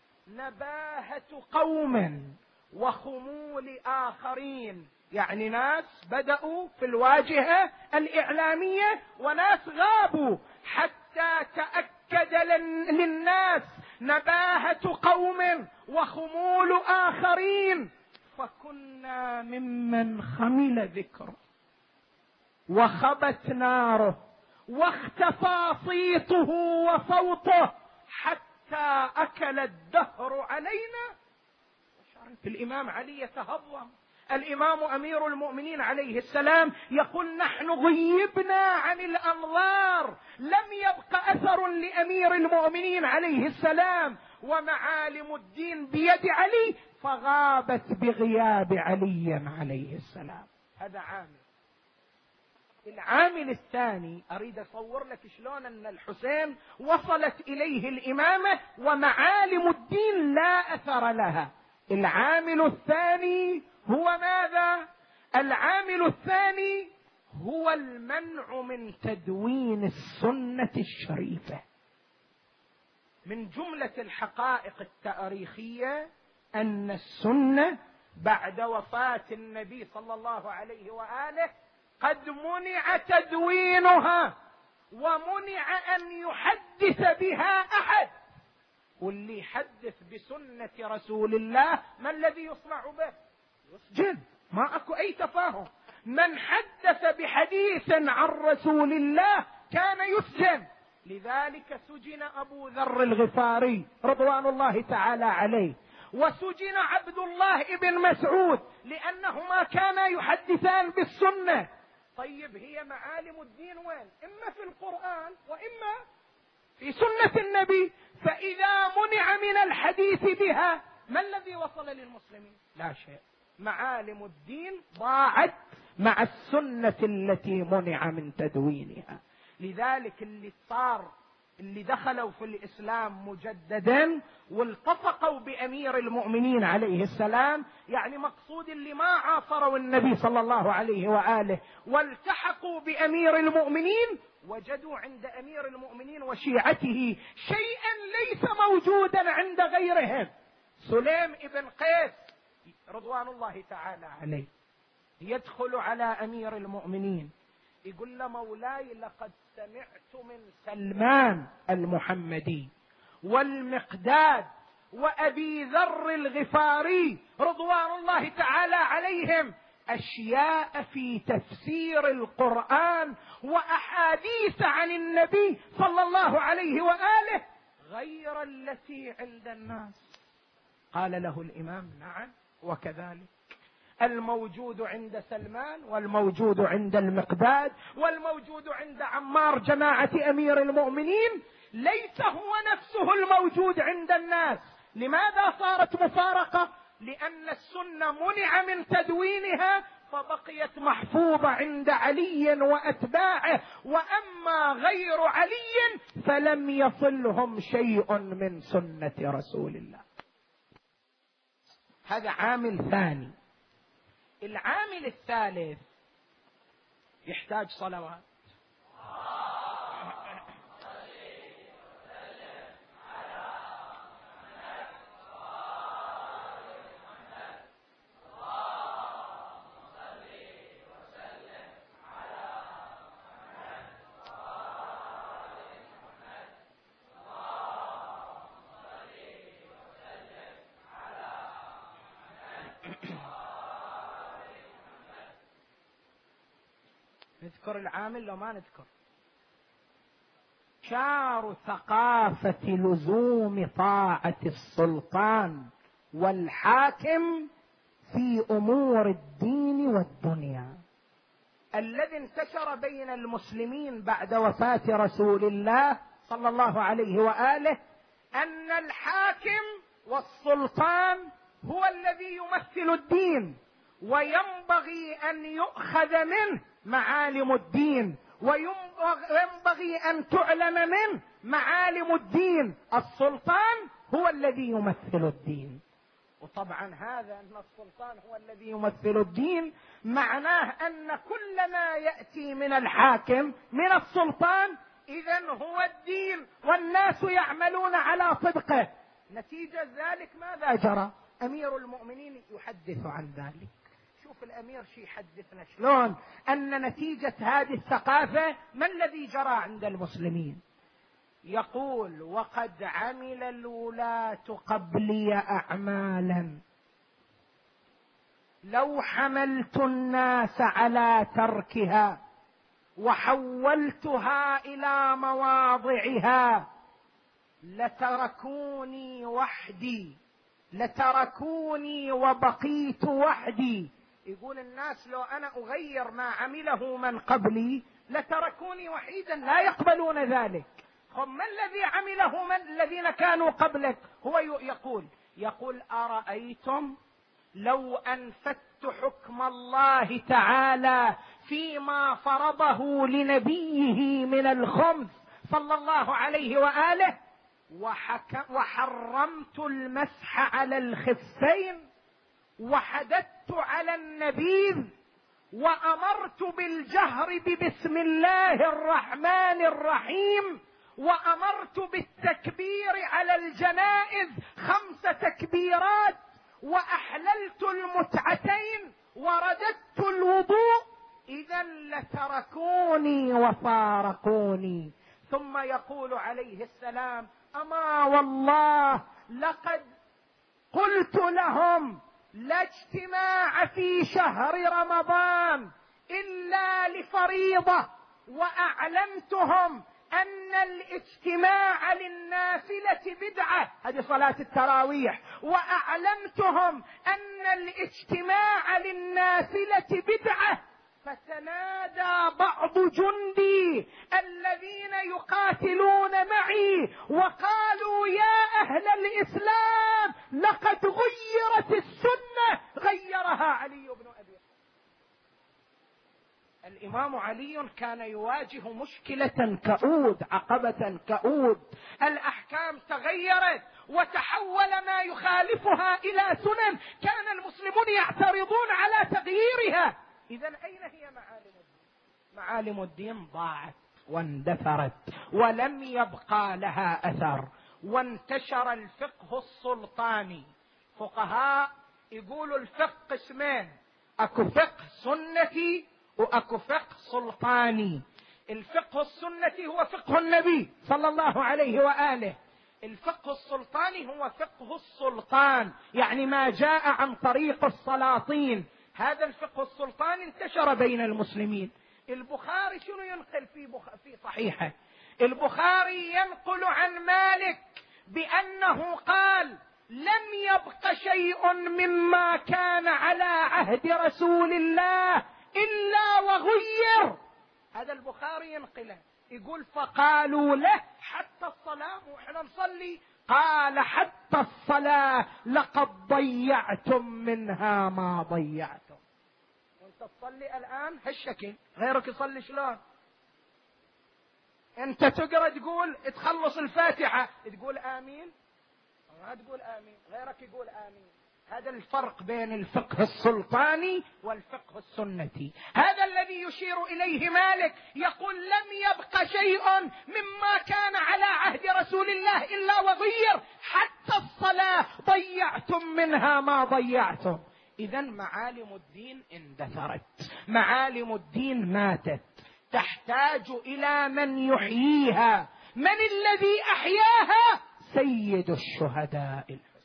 نباهة قوم وخمول آخرين. يعني ناس بدأوا في الواجهة الإعلامية وناس غابوا حتى تأكد للناس نباهة قوم وخمول آخرين. فكنا ممن خمل ذكره وخبت ناره واختفى صيته وصوته حتى أكل الدهر علينا. الإمام علي يتهضم، الإمام أمير المؤمنين عليه السلام يقول نحن غيبنا عن الأنظار، لم يبق أثر لأمير المؤمنين عليه السلام، ومعالم الدين بيد علي فغابت بغياب علي عليه السلام. هذا عامل. العامل الثاني، أريد أصور لك شلون أن الحسين وصلت إليه الإمامة ومعالم الدين لا أثر لها. العامل الثاني هو ماذا؟ العامل الثاني هو المنع من تدوين السنة الشريفة. من جملة الحقائق التاريخية أن السنة بعد وفاة النبي صلى الله عليه وآله قد منع تدوينها، ومنع أن يحدث بها أحد. واللي يحدث بسنة رسول الله ما الذي يصنع به؟ يسجن، ما أكو أي تفاهم. من حدث بحديث عن رسول الله كان يسجن. لذلك سجن أبو ذر الغفاري رضوان الله تعالى عليه، وسجن عبد الله بن مسعود، لأنهما كانا يحدثان بالسنة. طيب هي معالم الدين وين؟ إما في القرآن وإما في سنة النبي. فإذا منع من الحديث بها ما الذي وصل للمسلمين؟ لا شيء. معالم الدين ضاعت مع السنة التي منع من تدوينها. لذلك اللي دخلوا في الإسلام مجددا والتصقوا بأمير المؤمنين عليه السلام، يعني مقصود اللي ما عاصروا النبي صلى الله عليه وآله والتحقوا بأمير المؤمنين، وجدوا عند أمير المؤمنين وشيعته شيئا ليس موجودا عند غيرهم. سليم ابن قيس رضوان الله تعالى عليه يدخل على أمير المؤمنين يقول له: مولاي، لقد سمعت من سلمان المحمدي والمقداد وأبي ذر الغفاري رضوان الله تعالى عليهم أشياء في تفسير القرآن وأحاديث عن النبي صلى الله عليه وآله غير التي عند الناس. قال له الإمام: نعم وكذلك، الموجود عند سلمان والموجود عند المقداد والموجود عند عمار جماعة أمير المؤمنين ليس هو نفسه الموجود عند الناس. لماذا صارت مفارقة؟ لأن السنة منع من تدوينها فبقيت محفوظة عند علي وأتباعه، وأما غير علي فلم يصلهم شيء من سنة رسول الله. هذا عامل ثاني. العامل الثالث يحتاج صلوات. نذكر العامل لو ما نذكر. شعار ثقافة لزوم طاعة السلطان والحاكم في أمور الدين والدنيا، الذي انتشر بين المسلمين بعد وفاة رسول الله صلى الله عليه وآله، أن الحاكم والسلطان هو الذي يمثل الدين، وينبغي أن يؤخذ منه معالم الدين، وينبغي أن تعلم منه معالم الدين. السلطان هو الذي يمثل الدين. وطبعا هذا أن السلطان هو الذي يمثل الدين معناه أن كل ما يأتي من الحاكم من السلطان إذن هو الدين، والناس يعملون على طبقه. نتيجة ذلك ماذا جرى؟ أمير المؤمنين يحدث عن ذلك. شوف الأمير شي يحدثنا شلون أن نتيجة هذه الثقافة ما الذي جرى عند المسلمين. يقول: وقد عمل الولاة قبلي أعمالا لو حملت الناس على تركها وحولتها إلى مواضعها لتركوني وبقيت وحدي. يقول الناس لو أنا أغير ما عمله من قبلي لتركوني وحيدا، لا يقبلون ذلك. ما الذي عمله من الذين كانوا قبلك؟ هو يقول: أرأيتم لو أنفذت حكم الله تعالى فيما فرضه لنبيه من الخمس صلى الله عليه وآله، وحرمت المسح على الخفين، وحددت على النبيذ، وأمرت بالجهر ببسم الله الرحمن الرحيم، وأمرت بالتكبير على الجنائز 5 تكبيرات، وأحللت المتعتين، ورددت الوضوء، إذا لتركوني وفارقوني. ثم يقول عليه السلام: أما والله لقد قلت لهم لا اجتماع في شهر رمضان إلا لفريضة، وأعلمتهم أن الاجتماع للنافلة بدعة، هذه صلاة التراويح، وأعلمتهم أن الاجتماع للنافلة بدعة، فتنادى بعض جندي الذين يقاتلون معي وقالوا: يا أهل الإسلام لقد غيرت السنة، غيرها علي بن أبي طالب. الإمام علي كان يواجه مشكلة كؤود، عقبة كؤود، الأحكام تغيرت وتحول ما يخالفها إلى سنن، كان المسلمون يعترضون على تغييرها. إذن أين هي معالم الدين؟ معالم الدين ضاعت واندثرت ولم يبقى لها أثر، وانتشر الفقه السلطاني. فقهاء يقولوا الفقه قسمين: أكو فقه سنتي وأكو فقه سلطاني. الفقه السنتي هو فقه النبي صلى الله عليه وآله، الفقه السلطاني هو فقه السلطان، يعني ما جاء عن طريق السلاطين. هذا الفقه السلطاني انتشر بين المسلمين. البخاري شنو ينقل في صحيحه؟ البخاري ينقل عن مالك بأنه قال: لم يبق شيء مما كان على عهد رسول الله إلا وغير. هذا البخاري ينقله، يقول: فقالوا له حتى الصلاة، وإحنا نصلي، قال: حتى الصلاة لقد ضيعتم منها ما ضيعتم. وانت تصلي الآن هالشكل، غيرك يصلي شلون؟ انت تقرأ تقول تخلص الفاتحة تقول آمين، ما تقول آمين، غيرك يقول آمين. هذا الفرق بين الفقه السلطاني والفقه السنتي، هذا الذي يشير إليه مالك، يقول: لم يبق شيء مما كان على عهد رسول الله إلا وغير، حتى الصلاة ضيعتم منها ما ضيعتم. إذن معالم الدين اندثرت، معالم الدين ماتت، تحتاج إلى من يحييها. من الذي أحياها؟ سيد الشهداء الحسين.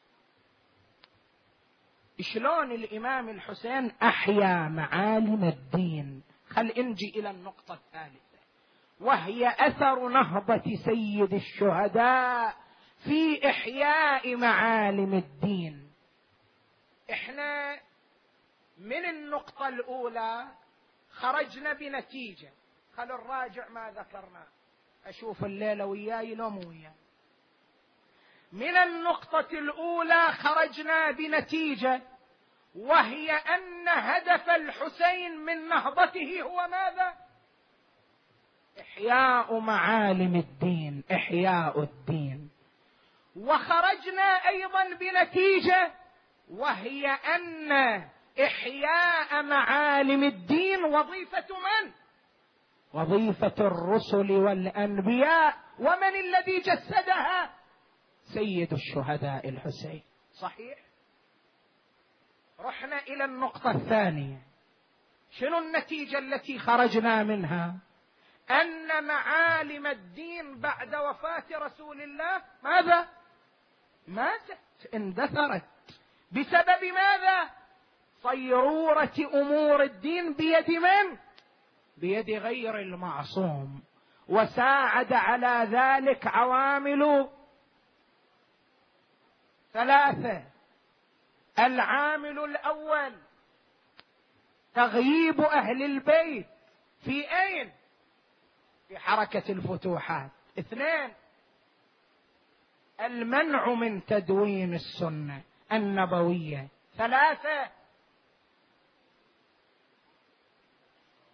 شلون الإمام الحسين أحيا معالم الدين؟ خل نجي إلى النقطة الثالثة، وهي أثر نهضة سيد الشهداء في إحياء معالم الدين. إحنا من النقطة الأولى خرجنا بنتيجة، خلوا نراجع ما ذكرنا، أشوف الليلة وياي لو مو وياي. من النقطة الأولى خرجنا بنتيجة، وهي أن هدف الحسين من نهضته هو ماذا؟ إحياء معالم الدين، إحياء الدين. وخرجنا أيضا بنتيجة، وهي أن إحياء معالم الدين وظيفة من؟ وظيفة الرسل والأنبياء. ومن الذي جسدها؟ سيد الشهداء الحسين. صحيح؟ رحنا إلى النقطة الثانية، شنو النتيجة التي خرجنا منها؟ أن معالم الدين بعد وفاة رسول الله ماذا؟ ماتت، اندثرت. بسبب ماذا؟ صيرورة أمور الدين بيد من؟ بيد غير المعصوم. وساعد على ذلك عوامل ثلاثة. العامل الأول تغييب أهل البيت في أين؟ في حركة الفتوحات. 2 المنع من تدوين السنة النبوية. 3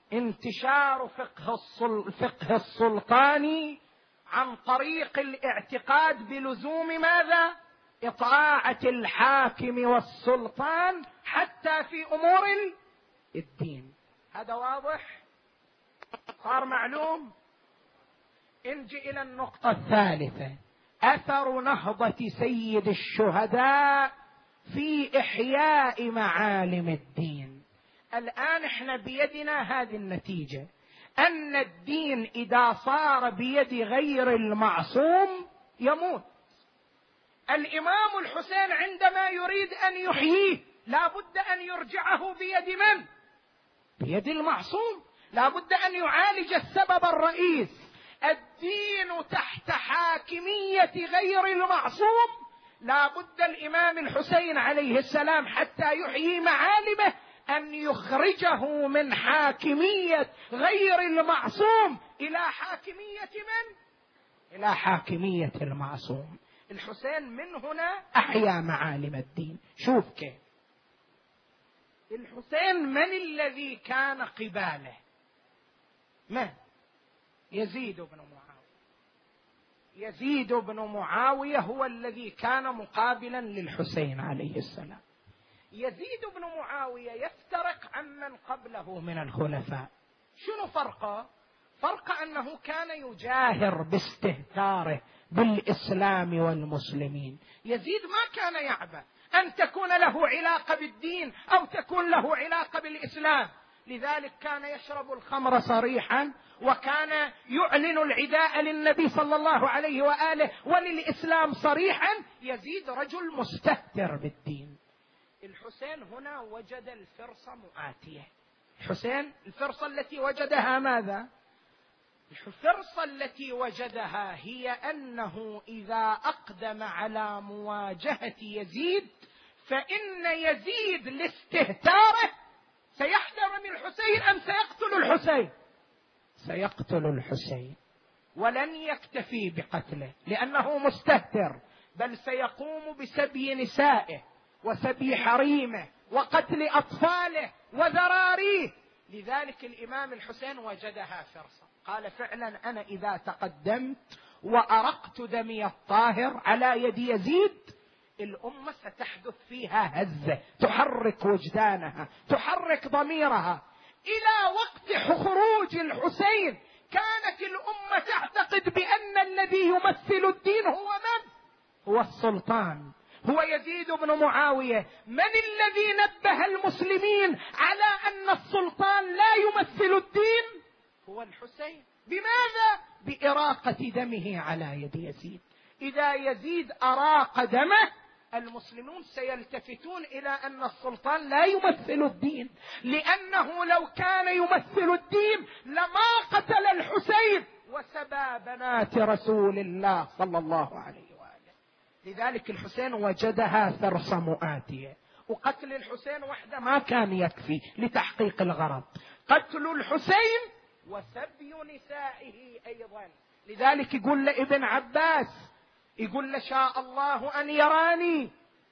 انتشار فقه السلطاني عن طريق الاعتقاد بلزوم ماذا؟ إطاعة الحاكم والسلطان حتى في أمور الدين. هذا واضح؟ صار معلوم؟ نجي إلى النقطة الثالثة، أثر نهضة سيد الشهداء في إحياء معالم الدين. الآن احنا بيدنا هذه النتيجة، أن الدين إذا صار بيد غير المعصوم يموت. الإمام الحسين عندما يريد أن يحييه لا بد أن يرجعه بيد من؟ بيد المعصوم. لا بد أن يعالج السبب الرئيس. الدين تحت حاكمية غير المعصوم، لا بد الإمام الحسين عليه السلام حتى يحيي معالمه أن يخرجه من حاكمية غير المعصوم إلى حاكمية من؟ إلى حاكمية المعصوم. الحسين من هنا أحيا معالم الدين. شوف كيف الحسين من الذي كان قباله؟ من؟ يزيد بن معاوية. يزيد بن معاوية هو الذي كان مقابلا للحسين عليه السلام. يزيد بن معاوية يفترق عمن قبله من الخلفاء. شنو فرقه؟ فرق أنه كان يجاهر باستهتاره بالإسلام والمسلمين. يزيد ما كان يعبأ أن تكون له علاقة بالدين أو تكون له علاقة بالإسلام، لذلك كان يشرب الخمر صريحا، وكان يعلن العداء للنبي صلى الله عليه وآله وللإسلام صريحا. يزيد رجل مستهتر بالدين. الحسين هنا وجد الفرصة مآتية. الحسين الفرصة التي وجدها ماذا؟ الفرصة التي وجدها هي أنه إذا أقدم على مواجهة يزيد فإن يزيد لاستهتاره سيحترم الحسين أم سيقتل الحسين؟ سيقتل الحسين، ولن يكتفي بقتله لأنه مستهتر، بل سيقوم بسبي نسائه وسبي حريمه وقتل أطفاله وذراريه. لذلك الإمام الحسين وجدها فرصة، قال فعلا أنا إذا تقدمت وأرقت دمي الطاهر على يد يزيد الأمة ستحدث فيها هزة تحرك وجدانها تحرك ضميرها. إلى وقت خروج الحسين كانت الأمة تعتقد بأن الذي يمثل الدين هو من؟ هو السلطان، هو يزيد بن معاوية. من الذي نبه المسلمين على أن السلطان لا يمثل الدين؟ هو الحسين. بماذا؟ بإراقة دمه على يد يزيد. إذا يزيد أراق دمه المسلمون سيلتفتون إلى أن السلطان لا يمثل الدين، لأنه لو كان يمثل الدين لما قتل الحسين وسبى بنات رسول الله صلى الله عليه وآله. لذلك الحسين وجدها فرصة مؤاتية. وقتل الحسين وحده ما كان يكفي لتحقيق الغرض، قتل الحسين وسبي نسائه أيضا. لذلك يقول لابن عباس، يقول له شاء الله أن يراني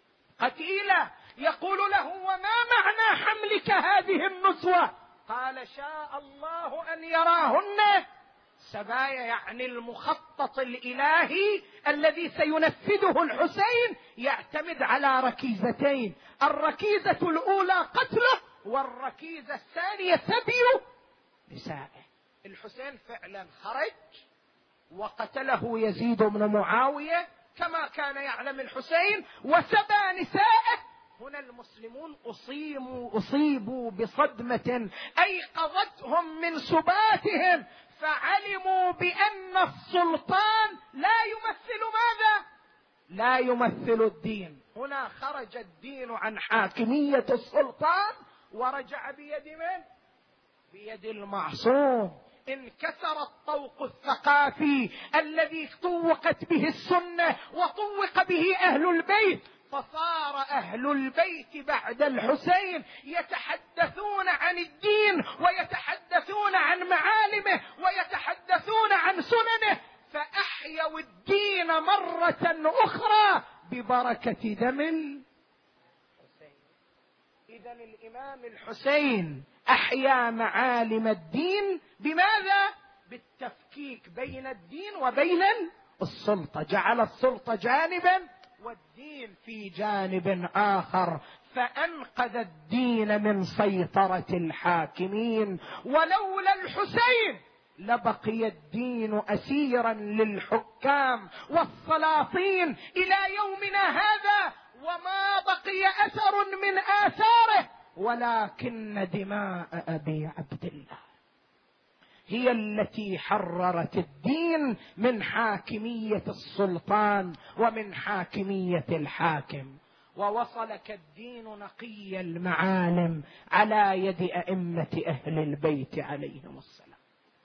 قتيلة، يقول له وما معنى حملك هذه النسوة؟ قال شاء الله أن يراهن سبايا، يعني المخطط الإلهي الذي سينفذه الحسين يعتمد على ركيزتين، الركيزة الأولى قتله والركيزة الثانية سبي نسائه. الحسين فعلا خرج وقتله يزيد بن معاوية كما كان يعلم الحسين وسبى نسائه. هنا المسلمون أصيبوا بصدمة أيقظتهم من سباتهم، فعلموا بأن السلطان لا يمثل ماذا؟ لا يمثل الدين. هنا خرج الدين عن حاكمية السلطان ورجع بيد من؟ بيد المعصوم. انكسر الطوق الثقافي الذي طوقت به السنة وطوق به أهل البيت، فصار أهل البيت بعد الحسين يتحدثون عن الدين ويتحدثون عن معالمه ويتحدثون عن سننه، فأحيوا الدين مرة أخرى ببركة دم الحسين. إذا الإمام الحسين أحيا معالم الدين بماذا؟ بالتفكيك بين الدين وبين السلطة، جعل السلطة جانبا والدين في جانب آخر، فأنقذ الدين من سيطرة الحاكمين. ولولا الحسين لبقي الدين أسيرا للحكام والسلاطين إلى يومنا هذا، وما بقي أثر من آثاره، ولكن دماء أبي عبد الله هي التي حررت الدين من حاكمية السلطان ومن حاكمية الحاكم، ووصلك الدين نقي المعالم على يد أئمة أهل البيت عليهم السلام.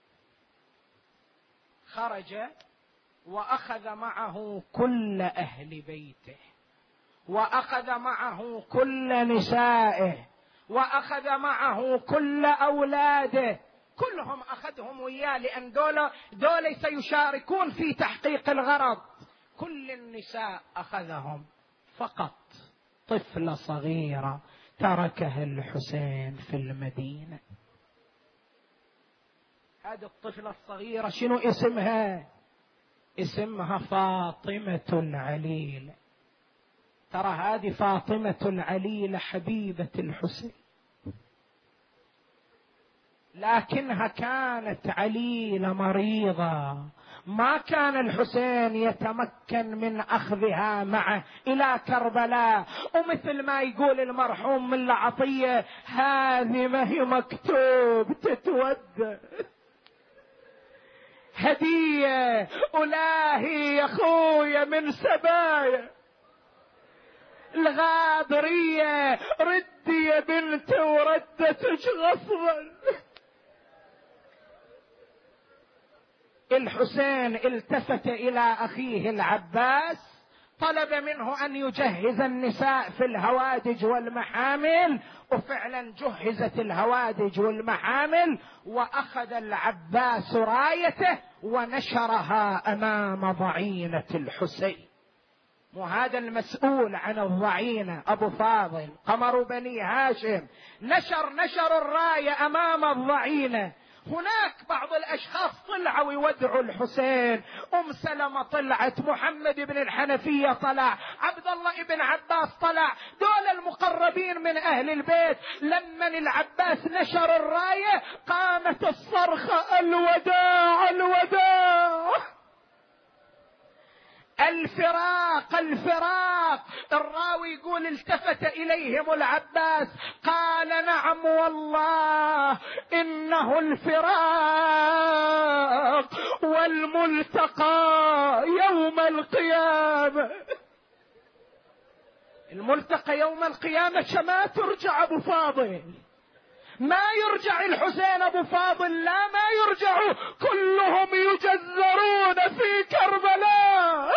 خرج وأخذ معه كل أهل بيته، وأخذ معه كل نسائه، وأخذ معه كل أولاده، كلهم أخذهم وياه، لأن دول سيشاركون في تحقيق الغرض. كل النساء أخذهم، فقط طفلة صغيرة تركها الحسين في المدينة. هذه الطفلة الصغيرة شنو اسمها؟ اسمها فاطمة العليلة. ترى هذه فاطمة العليلة حبيبة الحسين، لكنها كانت عليلة مريضة، ما كان الحسين يتمكن من أخذها معه إلى كربلاء. ومثل ما يقول المرحوم من عطية، هذه ما هي مكتوب تتودى، هدية ولاهي يا خويا من سبايا الغاضرية، ردي يا بنت وردتك غصبا. الحسين التفت إلى أخيه العباس، طلب منه أن يجهز النساء في الهوادج والمحامل، وفعلا جهزت الهوادج والمحامل، وأخذ العباس رايته ونشرها أمام ضعينة الحسين. وهذا المسؤول عن الضعينة أبو فاضل قمر بني هاشم نشر الراية أمام الضعينة. هناك بعض الأشخاص طلعوا يودعوا الحسين، سلمة طلعت، محمد بن الحنفية طلع، عبد الله بن عباس طلع، دول المقربين من أهل البيت. لما العباس نشر الراية قامت الصرخة: الوداع الوداع، الفراق الفراق. الراوي يقول: التفت إليهم العباس قال: نعم والله إنه الفراق والملتقى يوم القيامة. الملتقى يوم القيامة ما ترجع أبو فاضل، ما يرجع الحسين أبو فاضل، لا ما يرجع، كلهم يجزرون في كربلاء.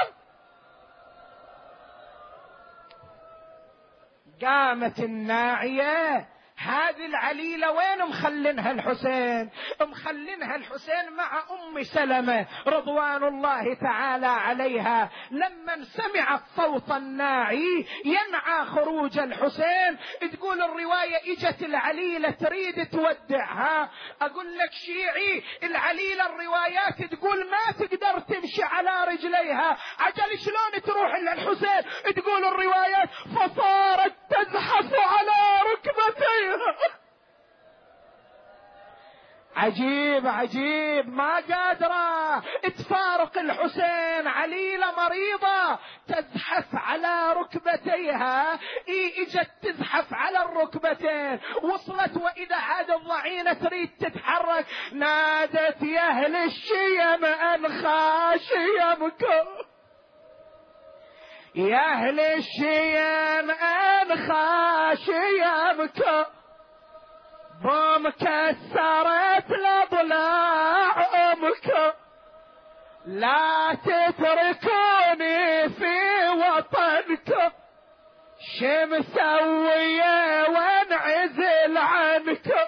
قامت الناعية: هذه العليلة وين مخلنها الحسين؟ مخلنها الحسين مع أم سلمة رضوان الله تعالى عليها. لما سمعت صوت الناعي ينعى خروج الحسين، تقول الرواية اجت العليلة تريد تودعها. اقول لك شيعي، العليلة الروايات تقول ما تقدر تمشي على رجليها، عجل شلون تروح للحسين؟ تقول الروايات فصارت تزحف على ركبتيها. عجيب عجيب، ما قادرة تفارق الحسين، عليلة مريضة تزحف على ركبتيها. اجت تزحف على الركبتين، وصلت وإذا هذا الضعينة تريد تتحرك، نادت: يا أهل الشيم أنخى شيمكم، يا أهل الشيم أنخى شيمكم، بمكسرت لضلاع أمكم، لا تتركوني في وطنكم، شمسوية وانعزل عنكم.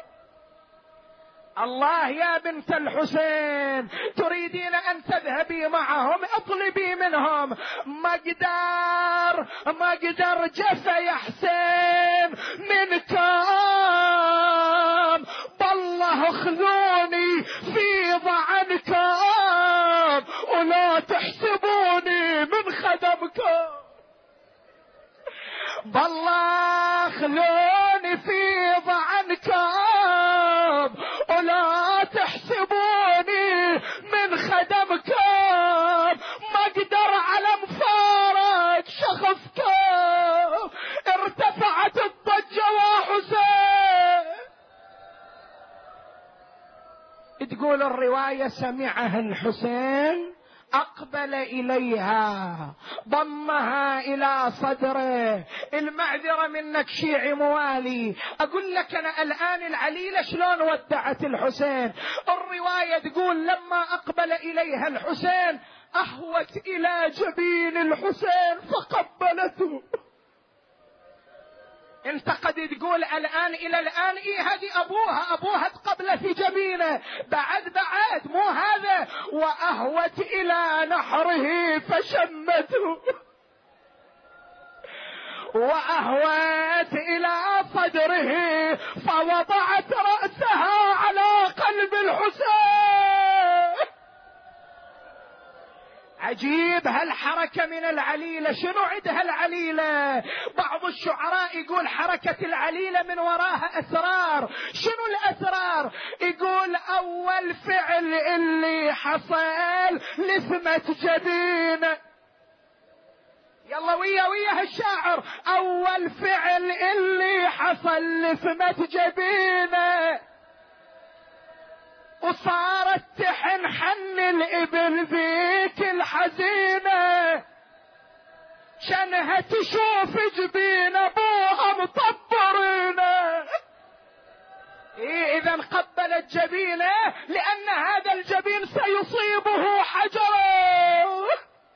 الله يا بنت الحسين، تريدين أن تذهبي معهم؟ اطلبي منهم. ما قدر جفا يا حسين، من كام، بالله خذوني في ضعن كام، ولا تحسبوني من خدم كام. بالله خذوني في ضعن كام، ولا تحسبوني من خدم كام. ما اقدر على مفارق شخص كام، ارتفعت الضجة وحسين. تقول الرواية سمعها الحسين، أقبل إليها ضمها إلى صدره. المعذرة منك شيعي موالي، أقول لك أنا الآن العليلة شلون ودعت الحسين. الرواية تقول لما أقبل إليها الحسين أهوت إلى جبين الحسين فقبلته. انت قد تقول الآن إلى الآن هذه أبوها تقبل في جبينه، بعد مو هذا. وأهوت إلى نحره فشمته، وأهوت إلى صدره فوضعت رأسها على قلب الحسين. عجيب هالحركة من العليلة. شنو عندها العليلة؟ بعض الشعراء يقول حركة العليلة من وراها أسرار. شنو الأسرار؟ يقول أول فعل اللي حصل لثمة جبينه. يلا ويا الشاعر، أول فعل اللي حصل لثمة جبينه، وصارت تحن حن الإبل ذيك الحزينة، شنها تشوف جبين أبوها مطبرينه. إذا قبلت جبينه لأن هذا الجبين سيصيبه حجر.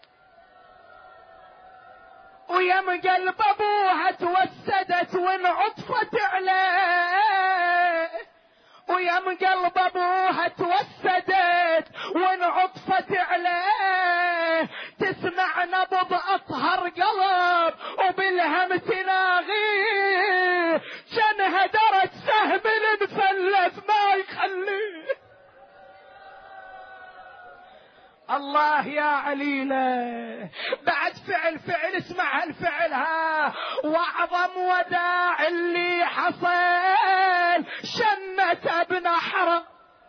ويم قلب أبوها توسدت وانعطفت عليه، ويم قلب أبوها توسدت وانعطفت عليه، تسمع نبض أطهر قلب وبالهم تلاغيه، شنها درت سهم انفلت ما يخليه. الله يا عليلة. بعد فعل اسمع هالفعل ها، واعظم وداع اللي حصل شنة بنحره،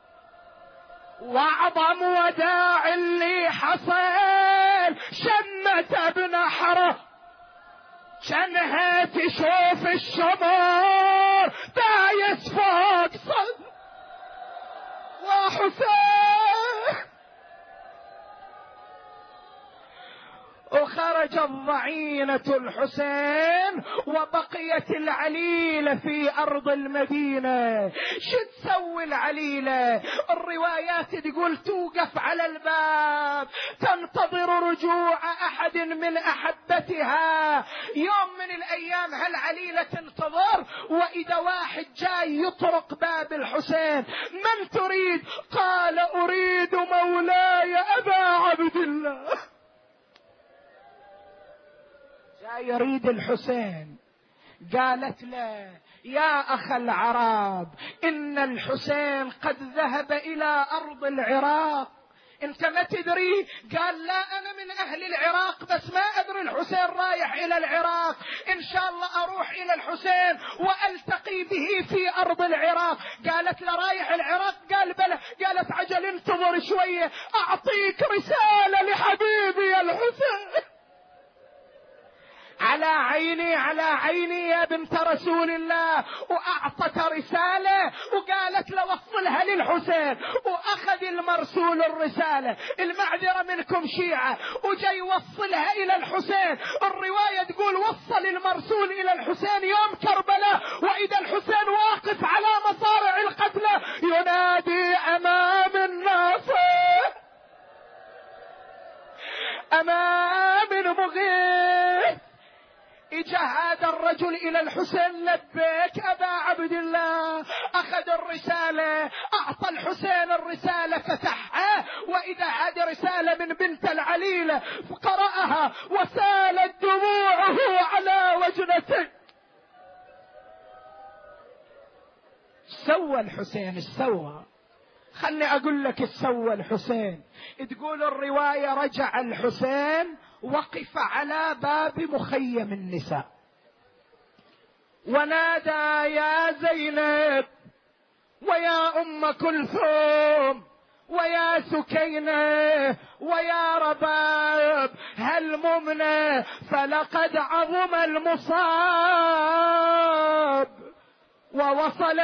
واعظم وداع اللي حصل شنة بنحره، شنها تشوف الشمر دايس فوق صدر وحسين. وخرجت ضعينة الحسين وبقيت العليلة في أرض المدينة. شو تسوي العليلة؟ الروايات تقول توقف على الباب تنتظر رجوع أحد من أحبتها. يوم من الأيام هالعليلة تنتظر، وإذا واحد جاي يطرق باب الحسين. من تريد؟ قال أريد مولاي أبا عبد الله. جاي يريد الحسين. قالت له يا أخ العرب، إن الحسين قد ذهب إلى أرض العراق. انت ما تدري؟ قال لا أنا من أهل العراق بس ما أدري الحسين رايح إلى العراق. إن شاء الله أروح إلى الحسين وألتقي به في أرض العراق. قالت له رايح العراق؟ قال بلى. قالت عجل انتظر شوية أعطيك رسالة لحبيبي الحسين. على عيني على عيني يا بنت رسول الله. وأعطت رسالة وقالت له وصلها للحسين. وأخذ المرسول الرسالة، المعذرة منكم شيعة، وجاي يوصلها إلى الحسين. الرواية تقول وصل المرسول إلى الحسين يوم كربلاء، وإذا الحسين واقف على مصارع القتلى ينادي أمام الناصر، أمام المغيث. اجا هذا الرجل الى الحسين، لبيك ابا عبد الله. اخذ الرسالة، اعطى الحسين الرسالة، فتحها واذا هذه رسالة من بنت العليلة، فقرأها وسالت دموعه على وجنته. سوى الحسين؟ السوى. خلني أقول لك السوى الحسين. تقول الرواية رجع الحسين وقف على باب مخيم النساء ونادى يا زينب ويا أم كلثوم ويا سكينة ويا رباب هل ممنا فلقد عظم المصاب ووصل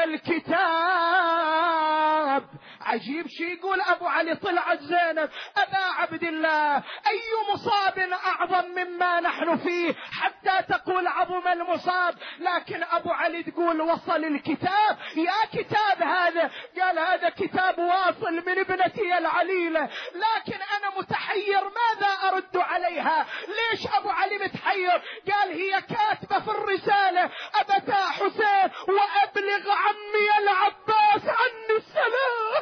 الكتاب. عجيب شي يقول أبو علي طلعت زينب أبا عبد الله أي مصاب أعظم مما نحن فيه حتى تقول عظم المصاب؟ لكن أبو علي تقول وصل الكتاب. يا كتاب هذا؟ قال هذا كتاب واصل من ابنتي العليلة، لكن أنا متحير ماذا أرد عليها. ليش أبو علي متحير؟ قال هي كاتبة في الرسالة أبتا حسين وأبلغ عمي العباس عني السلام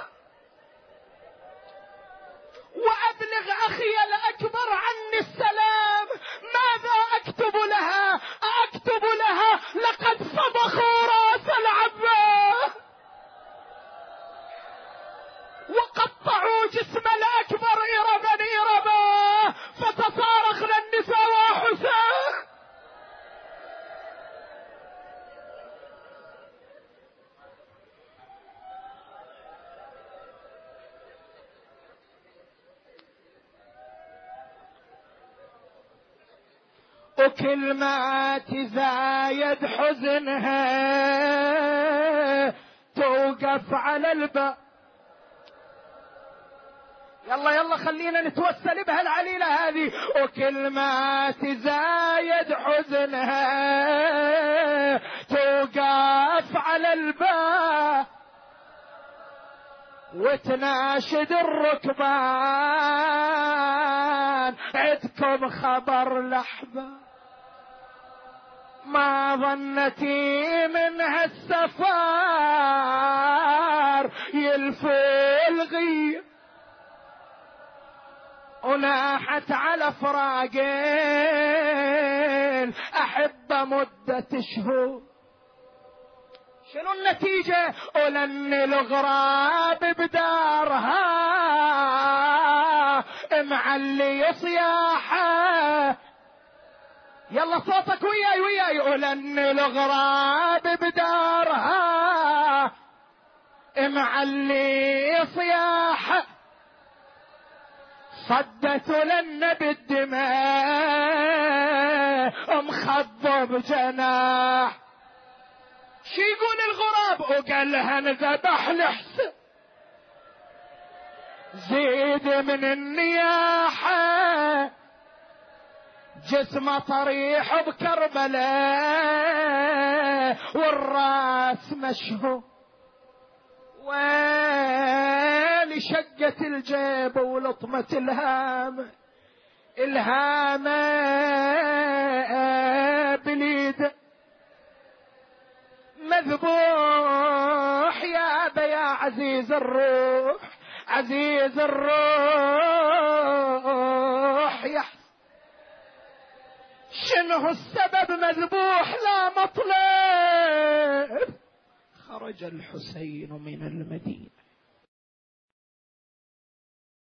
وأبلغ أخي الأكبر عني السلام. ماذا أكتب لها؟ أكتب لها لقد صبخوا رأس العباس وقطعوا جسم الأكبر إربا إربا فتصارخن النساء وحسين. وكل ما تزايد حزنها توقف على الباب. يلا يلا خلينا نتوسل بها العليلة هذه. وكل ما تزايد حزنها توقف على الباب وتناشد الركبان عدكم خبر لحظة. ما ظنتي من هالسفار يلفي الغير وناحت على فراقين أحب مدة شهور. شنو النتيجة؟ ولن الغراب بدارها معلي صياحه. يلا صوتك وياي وياي. ولن الغراب بدارها معلي صياحه صدت لن بالدماء مخضب جناح. شي يقول الغراب؟ وقال لها نذبح لحسن زيد من النياحة جسمه طريح بكربلاء والراس مشهور ويلي شقة الجيب ولطمة الهام بليد مذبوح يا أبا يا عزيز الروح عزيز الروح يحسن. شنو السبب مذبوح لا مطلب؟ خرج الحسين من المدينة